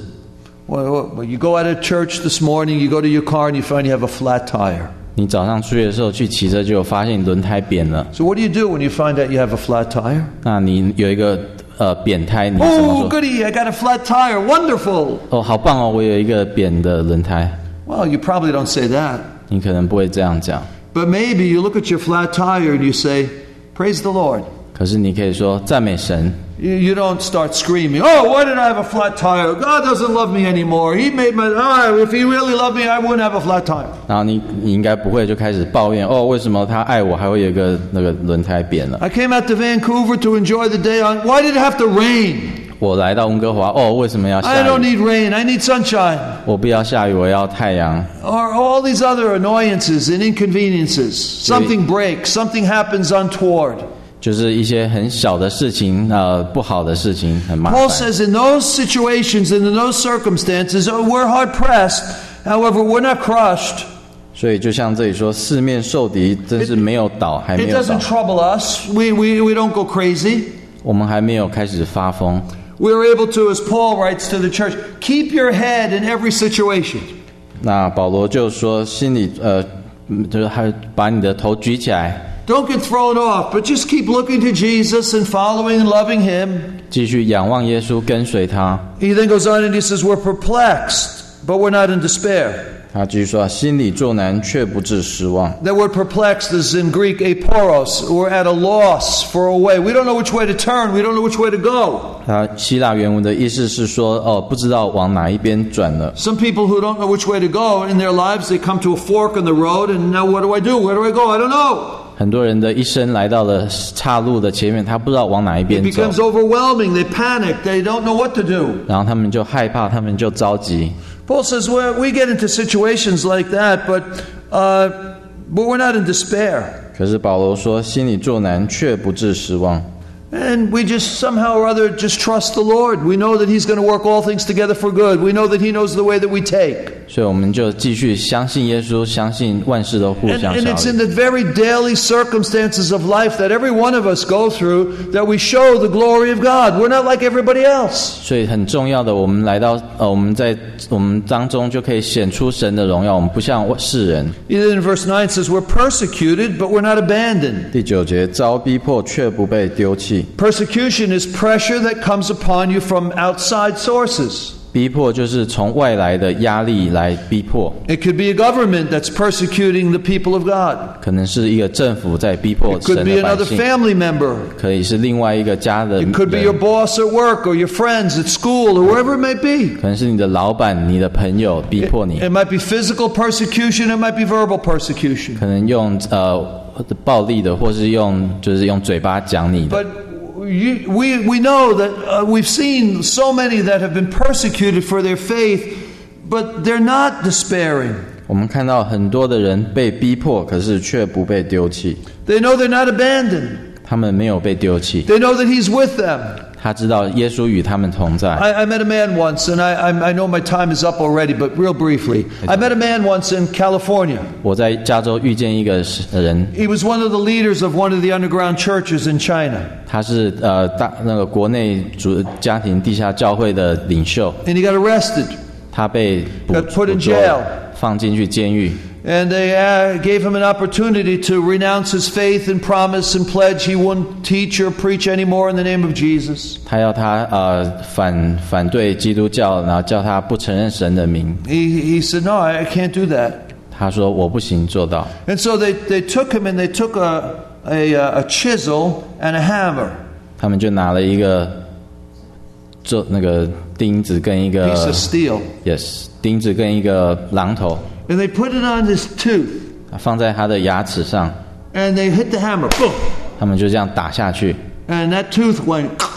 Speaker 1: Well, you go out of church this morning, you go to your car and you find you have a flat tire.
Speaker 2: 你早上出去的时候去骑车，就发现轮胎扁了。
Speaker 1: So what do you do when you find out you have a flat tire?
Speaker 2: 那你有一个呃扁胎，你怎么说？
Speaker 1: Oh, goody! I got a flat tire. Wonderful.
Speaker 2: 哦，好棒哦！我有一个扁的轮胎。
Speaker 1: Well, you probably don't say that.
Speaker 2: 你可能不会这样讲。
Speaker 1: But maybe you look at your flat tire and you say, "Praise the Lord."
Speaker 2: 可是你可以说赞美神。
Speaker 1: You, you don't start screaming, "Oh, why did I have a flat tire? God doesn't love me anymore. He made my oh, if He really loved me, I wouldn't have a flat tire."
Speaker 2: 然后你你应该不会就开始抱怨哦，为什么他爱我还会有一个那个轮胎扁了？
Speaker 1: I came out to Vancouver to enjoy the day on. Why did it have to rain?
Speaker 2: 我来到温哥华，哦，为什么要下
Speaker 1: I don't
Speaker 2: 雨？
Speaker 1: need rain. I need sunshine.
Speaker 2: 我不要下雨，我要太阳。
Speaker 1: Or all these other annoyances and inconveniences. Something breaks. Something happens untoward.
Speaker 2: 就是一些很小的事情，呃，不好的事情，很麻
Speaker 1: Paul
Speaker 2: 烦。
Speaker 1: says in those situations and in those circumstances, oh, we're hard pressed. However, we're not crushed.
Speaker 2: 所以就像这里说，四面受敌，真是没有倒，还没
Speaker 1: It
Speaker 2: 有倒
Speaker 1: doesn't，trouble us. We, we, we don't go crazy.
Speaker 2: 我们还没有开始发疯。
Speaker 1: We are able to, as Paul writes to the church, keep your head in every situation.
Speaker 2: 那保罗就说，心里呃，就是还把你的头举起来。
Speaker 1: Don't get thrown off, but just keep looking to Jesus and following and loving Him.
Speaker 2: 继续仰望耶稣，跟随他。
Speaker 1: He then goes on and he says, we're perplexed, but we're not in despair.
Speaker 2: 他继续说，心里作难，却不致失望。
Speaker 1: That word perplexed is in Greek aporos. We're at a loss for a way. We don't know which way to turn. We don't know which way to go.
Speaker 2: 他希腊原文的意思是说，哦，不知道往哪一边转了。
Speaker 1: Some people who don't know which way to go in their lives, they come to a fork in the road, and now what do I do? Where do I go? I don't know.
Speaker 2: 很多人的一生来到了岔路的前面，他不知道往哪一
Speaker 1: It
Speaker 2: 边走，
Speaker 1: becomes overwhelming. They panic. They don't know what to do.
Speaker 2: 然后他们就害怕，他们就着急。
Speaker 1: Paul says well, we get into situations like that, but, uh, but we're not in despair.
Speaker 2: 可是保罗说，心里作难，却不致失望。
Speaker 1: And we just somehow or other just trust the Lord. We know that He's going to work all things together for good. We know that He knows the way that we take.
Speaker 2: 所以我们就继续相信耶稣，相信万事都互
Speaker 1: And,
Speaker 2: 相
Speaker 1: and
Speaker 2: 效
Speaker 1: it's
Speaker 2: 力。
Speaker 1: in the very daily circumstances of life that every one of us go through that we show the glory of God. We're not like everybody else.
Speaker 2: 所以很重要的，我们来到呃，我们在我们当中就可以显出神的荣耀。我们不像世人。
Speaker 1: Even in verse nine it says we're persecuted, but we're not abandoned.
Speaker 2: 第九节，遭逼迫却不被丢弃。
Speaker 1: Persecution is pressure that comes upon you from outside sources.
Speaker 2: 逼迫就是从外来的压力来逼迫，
Speaker 1: It could be a government that's persecuting the people of God.
Speaker 2: 可能是一个政府在逼迫
Speaker 1: It
Speaker 2: 神
Speaker 1: could be
Speaker 2: 的百
Speaker 1: another
Speaker 2: 姓，
Speaker 1: family member.
Speaker 2: 可以是另外一个家的
Speaker 1: It could be your
Speaker 2: 人，
Speaker 1: boss at work or your friends at school or wherever it may be.
Speaker 2: 可能是你的老板、你的朋友逼迫你，
Speaker 1: It might be physical persecution, it might be verbal persecution.
Speaker 2: 可能用呃暴力的，或是用就是用嘴巴讲你的。
Speaker 1: But you, we, we know that uh, we've seen so many that have been persecuted for their faith, but they're not despairing.
Speaker 2: 我们看到很多的人被逼迫，可是却不被丢弃，
Speaker 1: They know they're not abandoned.
Speaker 2: 他们没有被丢弃，
Speaker 1: They know that He's with them.
Speaker 2: 他知道耶稣与他们同在。
Speaker 1: I, I met a man once, and I, I, I know my time is up already, but real briefly. I met a man once in California.
Speaker 2: 我在加州遇见一个人，
Speaker 1: He was one of the leaders of one of the underground churches in China.
Speaker 2: 他是呃大那个国内主家庭地下教会的领袖，
Speaker 1: And he got arrested.
Speaker 2: 他被捕
Speaker 1: Got put in
Speaker 2: 捕捉
Speaker 1: jail.
Speaker 2: 放进去监狱。
Speaker 1: And they uh, gave him an opportunity to renounce his faith and promise and pledge he wouldn't teach or preach anymore in the name of Jesus.
Speaker 2: 他要他呃反反对基督教，然后叫他不承认神的名。
Speaker 1: He, he said, no, I can't do that.
Speaker 2: 他说我不行做到。
Speaker 1: And so they, they took him and they took a, a, a chisel and a hammer,
Speaker 2: 他们就拿了一个做那个钉子跟一
Speaker 1: piece of
Speaker 2: 个
Speaker 1: steel.
Speaker 2: yes 钉子跟一个榔头，
Speaker 1: And they put it on his tooth.
Speaker 2: 放在他的牙齿上，
Speaker 1: And they hit the hammer, boom.
Speaker 2: 他们就这样打下去，
Speaker 1: And that tooth went,
Speaker 2: 然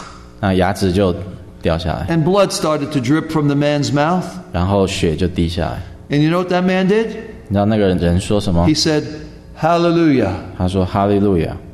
Speaker 2: 那牙齿就掉下来，
Speaker 1: and blood started to drip from the man's mouth.
Speaker 2: 然后血就滴下来。
Speaker 1: And you know what that man did?
Speaker 2: 你知道那个人说什么？
Speaker 1: He said, Hallelujah.
Speaker 2: 他说哈利路亚。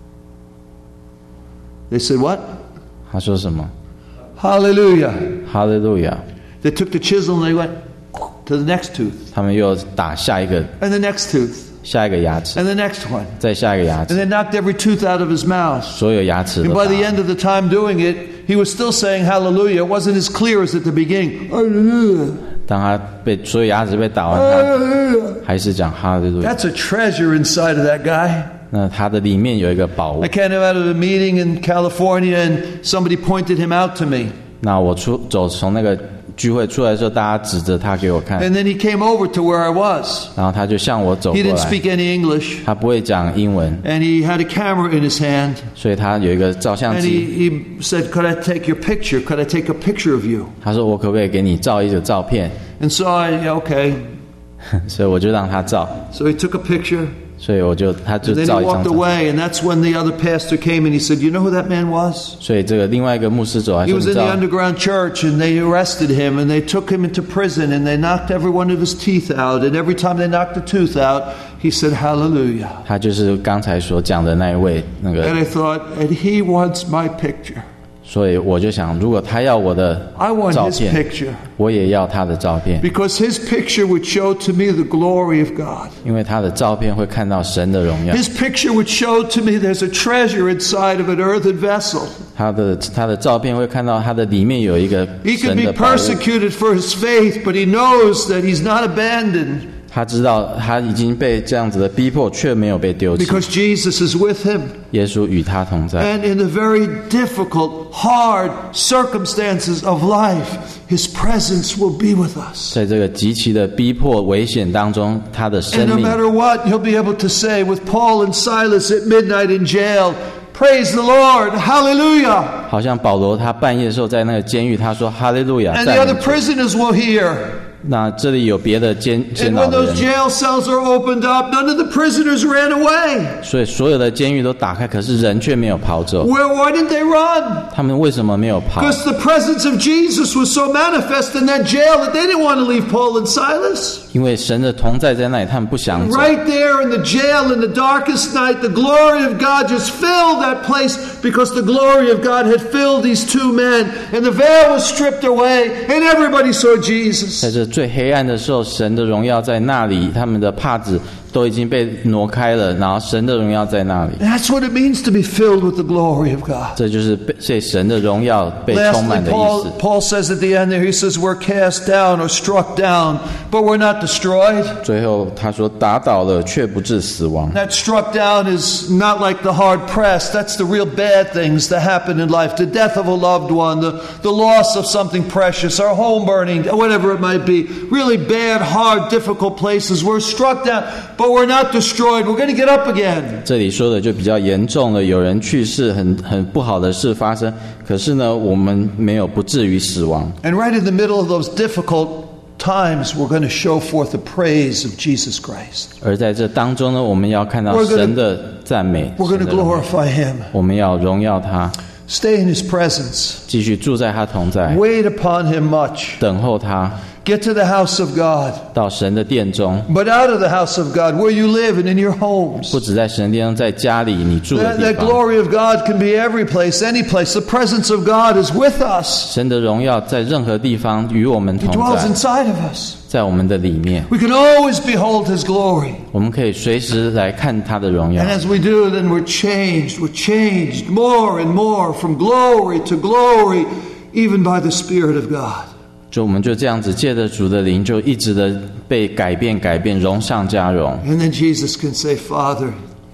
Speaker 1: They said, what?
Speaker 2: 他说什么？
Speaker 1: Hallelujah.
Speaker 2: 哈利路亚。
Speaker 1: They took the chisel and they went to the next tooth,
Speaker 2: 他们又打下一个
Speaker 1: and the next tooth,
Speaker 2: 下一个牙齿，
Speaker 1: and the next one.
Speaker 2: 再下一个牙
Speaker 1: And
Speaker 2: 齿，
Speaker 1: they knocked every tooth out of his mouth.
Speaker 2: 所有牙齿
Speaker 1: And
Speaker 2: 都
Speaker 1: by
Speaker 2: 打
Speaker 1: the end of the time doing it, he was still saying hallelujah. It wasn't as clear as at the beginning. Hallelujah.
Speaker 2: 当他被所有牙齿被打完，他
Speaker 1: Hallelujah.
Speaker 2: 还是讲哈利路亚。
Speaker 1: That's a treasure inside of that guy.
Speaker 2: 那他的里面有一个宝物
Speaker 1: I。came out of a meeting in California and somebody pointed him out to me.
Speaker 2: 那我出走从那个聚会出来的时候，大家指着他给我看，
Speaker 1: And then he came over to where I was.
Speaker 2: 然后他就向我走
Speaker 1: He
Speaker 2: 过
Speaker 1: didn't
Speaker 2: 来。
Speaker 1: speak any English.
Speaker 2: 他不会讲英文，
Speaker 1: And he had a camera in his hand.
Speaker 2: 所以他有一个照相
Speaker 1: And
Speaker 2: 机。
Speaker 1: he, he said, could I take your picture? Could I take a picture of you?
Speaker 2: 他说我可不可以给你照一个照片？
Speaker 1: And so I, yeah, okay.
Speaker 2: 所以我就让他照，
Speaker 1: So he took a picture.
Speaker 2: 所以我就他就
Speaker 1: And then
Speaker 2: 照
Speaker 1: he
Speaker 2: 一张
Speaker 1: walked
Speaker 2: 照。
Speaker 1: away. And that's when the other pastor came and he said, you know who that man was?
Speaker 2: 所以这个另外一个牧师走来
Speaker 1: He
Speaker 2: 说，
Speaker 1: was
Speaker 2: 你
Speaker 1: in
Speaker 2: 知
Speaker 1: the
Speaker 2: 道，
Speaker 1: underground church and they arrested him and they took him into prison and they knocked every one of his teeth out. And every time they knocked a tooth out, he said, hallelujah.
Speaker 2: 他就是刚才所讲的那一位那
Speaker 1: And
Speaker 2: 个，
Speaker 1: I thought, and he wants my picture.
Speaker 2: 所以我就想，如果他要我的
Speaker 1: I want
Speaker 2: 照
Speaker 1: his
Speaker 2: 片，
Speaker 1: picture.
Speaker 2: 我也要他的照片，
Speaker 1: Because his picture would show to me the glory of God.
Speaker 2: 因为他的照片会看到神的荣耀，
Speaker 1: His picture would show to me there's a treasure inside of an earthen vessel.
Speaker 2: 他的他的照片会看到他的里面有一个
Speaker 1: He could
Speaker 2: 神
Speaker 1: be
Speaker 2: 的宝物。
Speaker 1: persecuted for his faith, but he knows that he's not abandoned
Speaker 2: 他知道他已经被这样子的逼迫，却没有被丢弃。
Speaker 1: because Jesus is with him.
Speaker 2: 耶稣与他同在，
Speaker 1: And in the very difficult, hard circumstances of life, his presence will be with us.
Speaker 2: 在这个极其的逼迫、危险当中，他的
Speaker 1: And
Speaker 2: 生
Speaker 1: no
Speaker 2: 命
Speaker 1: matter what, he'll be able to say with Paul and Silas at midnight in jail, praise the Lord, hallelujah.
Speaker 2: 好像保罗他半夜的时候在那个监狱，他说哈利路亚，
Speaker 1: And the
Speaker 2: 赞
Speaker 1: other
Speaker 2: 美主。
Speaker 1: prisoners will hear.
Speaker 2: 那这里有别的监监
Speaker 1: And
Speaker 2: 牢
Speaker 1: when
Speaker 2: 的
Speaker 1: those
Speaker 2: 人，
Speaker 1: jail cells are opened up, none of the prisoners ran away.
Speaker 2: 所以所有的监狱都打开，可是人却没有跑走。
Speaker 1: Where, why didn't they run?
Speaker 2: 他们为什么没有跑？
Speaker 1: Because the presence of Jesus was so manifest in that jail that they didn't want to leave Paul and Silas.
Speaker 2: 因为神的同在在那里，他们不想走。
Speaker 1: Right there in the jail in the darkest night, the glory of God just filled that place because the glory of God had filled these two men. And the veil was stripped away and everybody saw
Speaker 2: 在
Speaker 1: Jesus.
Speaker 2: 这最黑暗的时候，神的荣耀在那里，他们的帕子都已经被挪开了，然后神的荣耀在那里。
Speaker 1: That's what it means to be filled with the glory of God.
Speaker 2: 这就是被被神的荣耀被充
Speaker 1: Lastly,
Speaker 2: 满的意
Speaker 1: Paul,
Speaker 2: 思。
Speaker 1: Paul says at the end there, he says, we're cast down or struck down, but we're not destroyed.
Speaker 2: 最后他说：“打倒了，却不致死亡。
Speaker 1: That struck down is not like the hard pressed. That's the real bad things that happen in life. The death of a loved one, the, the loss of something precious, our home burning, whatever it might be. Really bad, hard, difficult places. We're struck down, but we're not destroyed. We're going to get up again. ”
Speaker 2: 这里说的就比较严重了，有人去世，很很不好的事发生。可是呢，我们没有不至于死亡。
Speaker 1: And right in the middle of those difficult times, we're going to show forth the praise of Jesus Christ.
Speaker 2: 而在这当中呢，我们要看到
Speaker 1: We're gonna-
Speaker 2: 神的赞美，
Speaker 1: We're going
Speaker 2: 神
Speaker 1: to
Speaker 2: 的荣耀
Speaker 1: glorify Him.
Speaker 2: 我们要荣耀他，
Speaker 1: Stay in His presence.
Speaker 2: 继续住在他同在，
Speaker 1: Wait upon Him much.
Speaker 2: 等候他，
Speaker 1: Get to the house of God.
Speaker 2: 到神的殿中。
Speaker 1: But out of the house of God, where you live and in your homes.
Speaker 2: 不止在神的殿中，在家里你住的
Speaker 1: That,
Speaker 2: 地
Speaker 1: that
Speaker 2: 方，
Speaker 1: glory of God can be every place, any place. The presence of God is with us.
Speaker 2: 神的荣耀在任何地方与我们
Speaker 1: He
Speaker 2: 同
Speaker 1: dwells
Speaker 2: 在，
Speaker 1: inside of us.
Speaker 2: 在我们的里面，
Speaker 1: We can always behold His glory.
Speaker 2: 我们可以随时来看他的荣耀
Speaker 1: And。as we do, then we're changed. We're changed more and more from glory to glory, even by the Spirit of God.
Speaker 2: 就我们就这样子借着主的灵，就一直的被改变、改变，荣上加荣。
Speaker 1: And then Jesus can say, Father,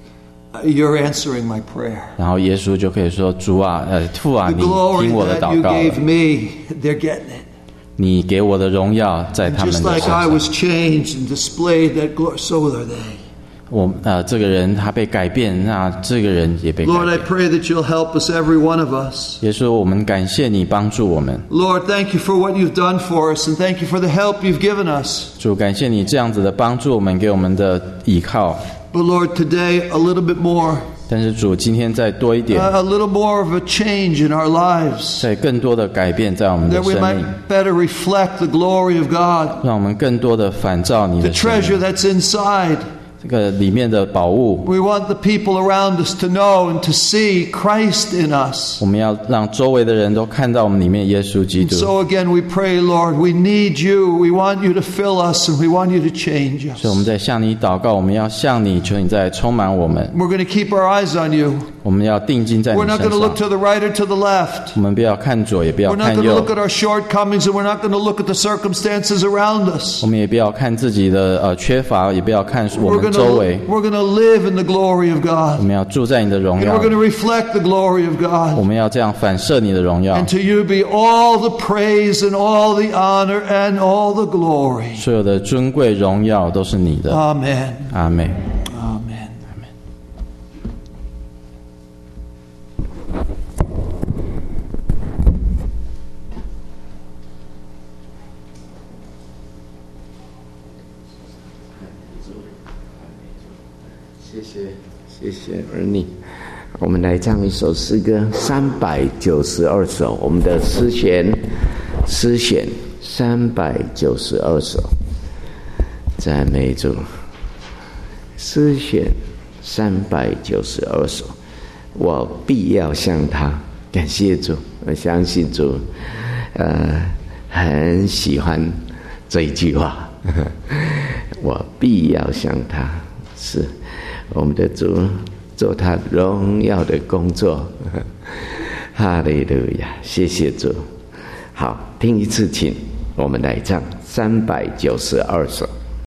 Speaker 1: you're answering my prayer.
Speaker 2: 然后耶稣就可以说：“主啊，呃，父啊，
Speaker 1: The
Speaker 2: 你
Speaker 1: glory
Speaker 2: 听我的
Speaker 1: that
Speaker 2: 祷
Speaker 1: you
Speaker 2: 告
Speaker 1: gave
Speaker 2: 了，
Speaker 1: me, they're getting it.
Speaker 2: 你给我的荣耀在他们的
Speaker 1: Just
Speaker 2: 身
Speaker 1: like I
Speaker 2: 上。
Speaker 1: was changed and displayed that glory, so are they.
Speaker 2: 我呃，这个人他被改变，那这个人也被改
Speaker 1: Lord, I
Speaker 2: 变。
Speaker 1: pray that you'll help us, every one of us.
Speaker 2: 耶稣，我们感谢你帮助我们，
Speaker 1: Lord, thank you for what you've done for us, and thank you for the help you've given us.
Speaker 2: 主感谢你这样子的帮助我们，给我们的依靠。
Speaker 1: But Lord, today a little bit more.
Speaker 2: 但是主今天再多一点，
Speaker 1: a little more of a change in our lives,
Speaker 2: 再更多的改变在我们的
Speaker 1: that we
Speaker 2: 生
Speaker 1: might
Speaker 2: 命，
Speaker 1: better reflect the glory of God,
Speaker 2: 让我们更多的反照你
Speaker 1: the
Speaker 2: 的生
Speaker 1: treasure
Speaker 2: 命，
Speaker 1: that's inside.
Speaker 2: 这个里面的宝物。
Speaker 1: We want the people around us to know and to see Christ in us.
Speaker 2: 我们要让周围的人都看到我们里面耶稣基
Speaker 1: And
Speaker 2: 督。
Speaker 1: so again we pray, Lord, we need you. We want you to fill us and we want you to change
Speaker 2: 所以我们
Speaker 1: us.
Speaker 2: 在向你祷告，我们要向你，求你再充满我们。
Speaker 1: We're going to keep our eyes on you.
Speaker 2: 我们要定睛在你
Speaker 1: We're not
Speaker 2: 身
Speaker 1: going to look
Speaker 2: 上，
Speaker 1: to the right or to the left.
Speaker 2: 我们不要看左，也不要
Speaker 1: We're not
Speaker 2: 看
Speaker 1: going to
Speaker 2: 右
Speaker 1: look，at our shortcomings, and we're not going to look at the circumstances around us.
Speaker 2: 我们也不要看自己的呃缺乏，也不要看我
Speaker 1: We're
Speaker 2: 们
Speaker 1: going
Speaker 2: 周围。
Speaker 1: to we're going to live in the glory of
Speaker 2: 我
Speaker 1: God.
Speaker 2: 们要住在你的荣
Speaker 1: And
Speaker 2: 耀
Speaker 1: we're，going to reflect the glory of
Speaker 2: 我
Speaker 1: God.
Speaker 2: 们要这样反射你的荣耀。
Speaker 1: And to you be all the praise and all the honor and all the glory.
Speaker 2: 所有的尊贵荣耀都是你的。
Speaker 1: Amen.
Speaker 2: 阿妹。
Speaker 1: Amen.
Speaker 3: 谢谢，谢谢儿女。我们来唱一首诗歌，三百九十二首，我们的诗选，诗选三百九十二首，赞美主。诗选三百九十二首，我必要向他。感谢主，我相信主，呃，很喜欢这一句话，我必要向他。是我们的主做他荣耀的工作，哈利路亚！谢谢主。好，听一次，请我们来唱三百九十二首。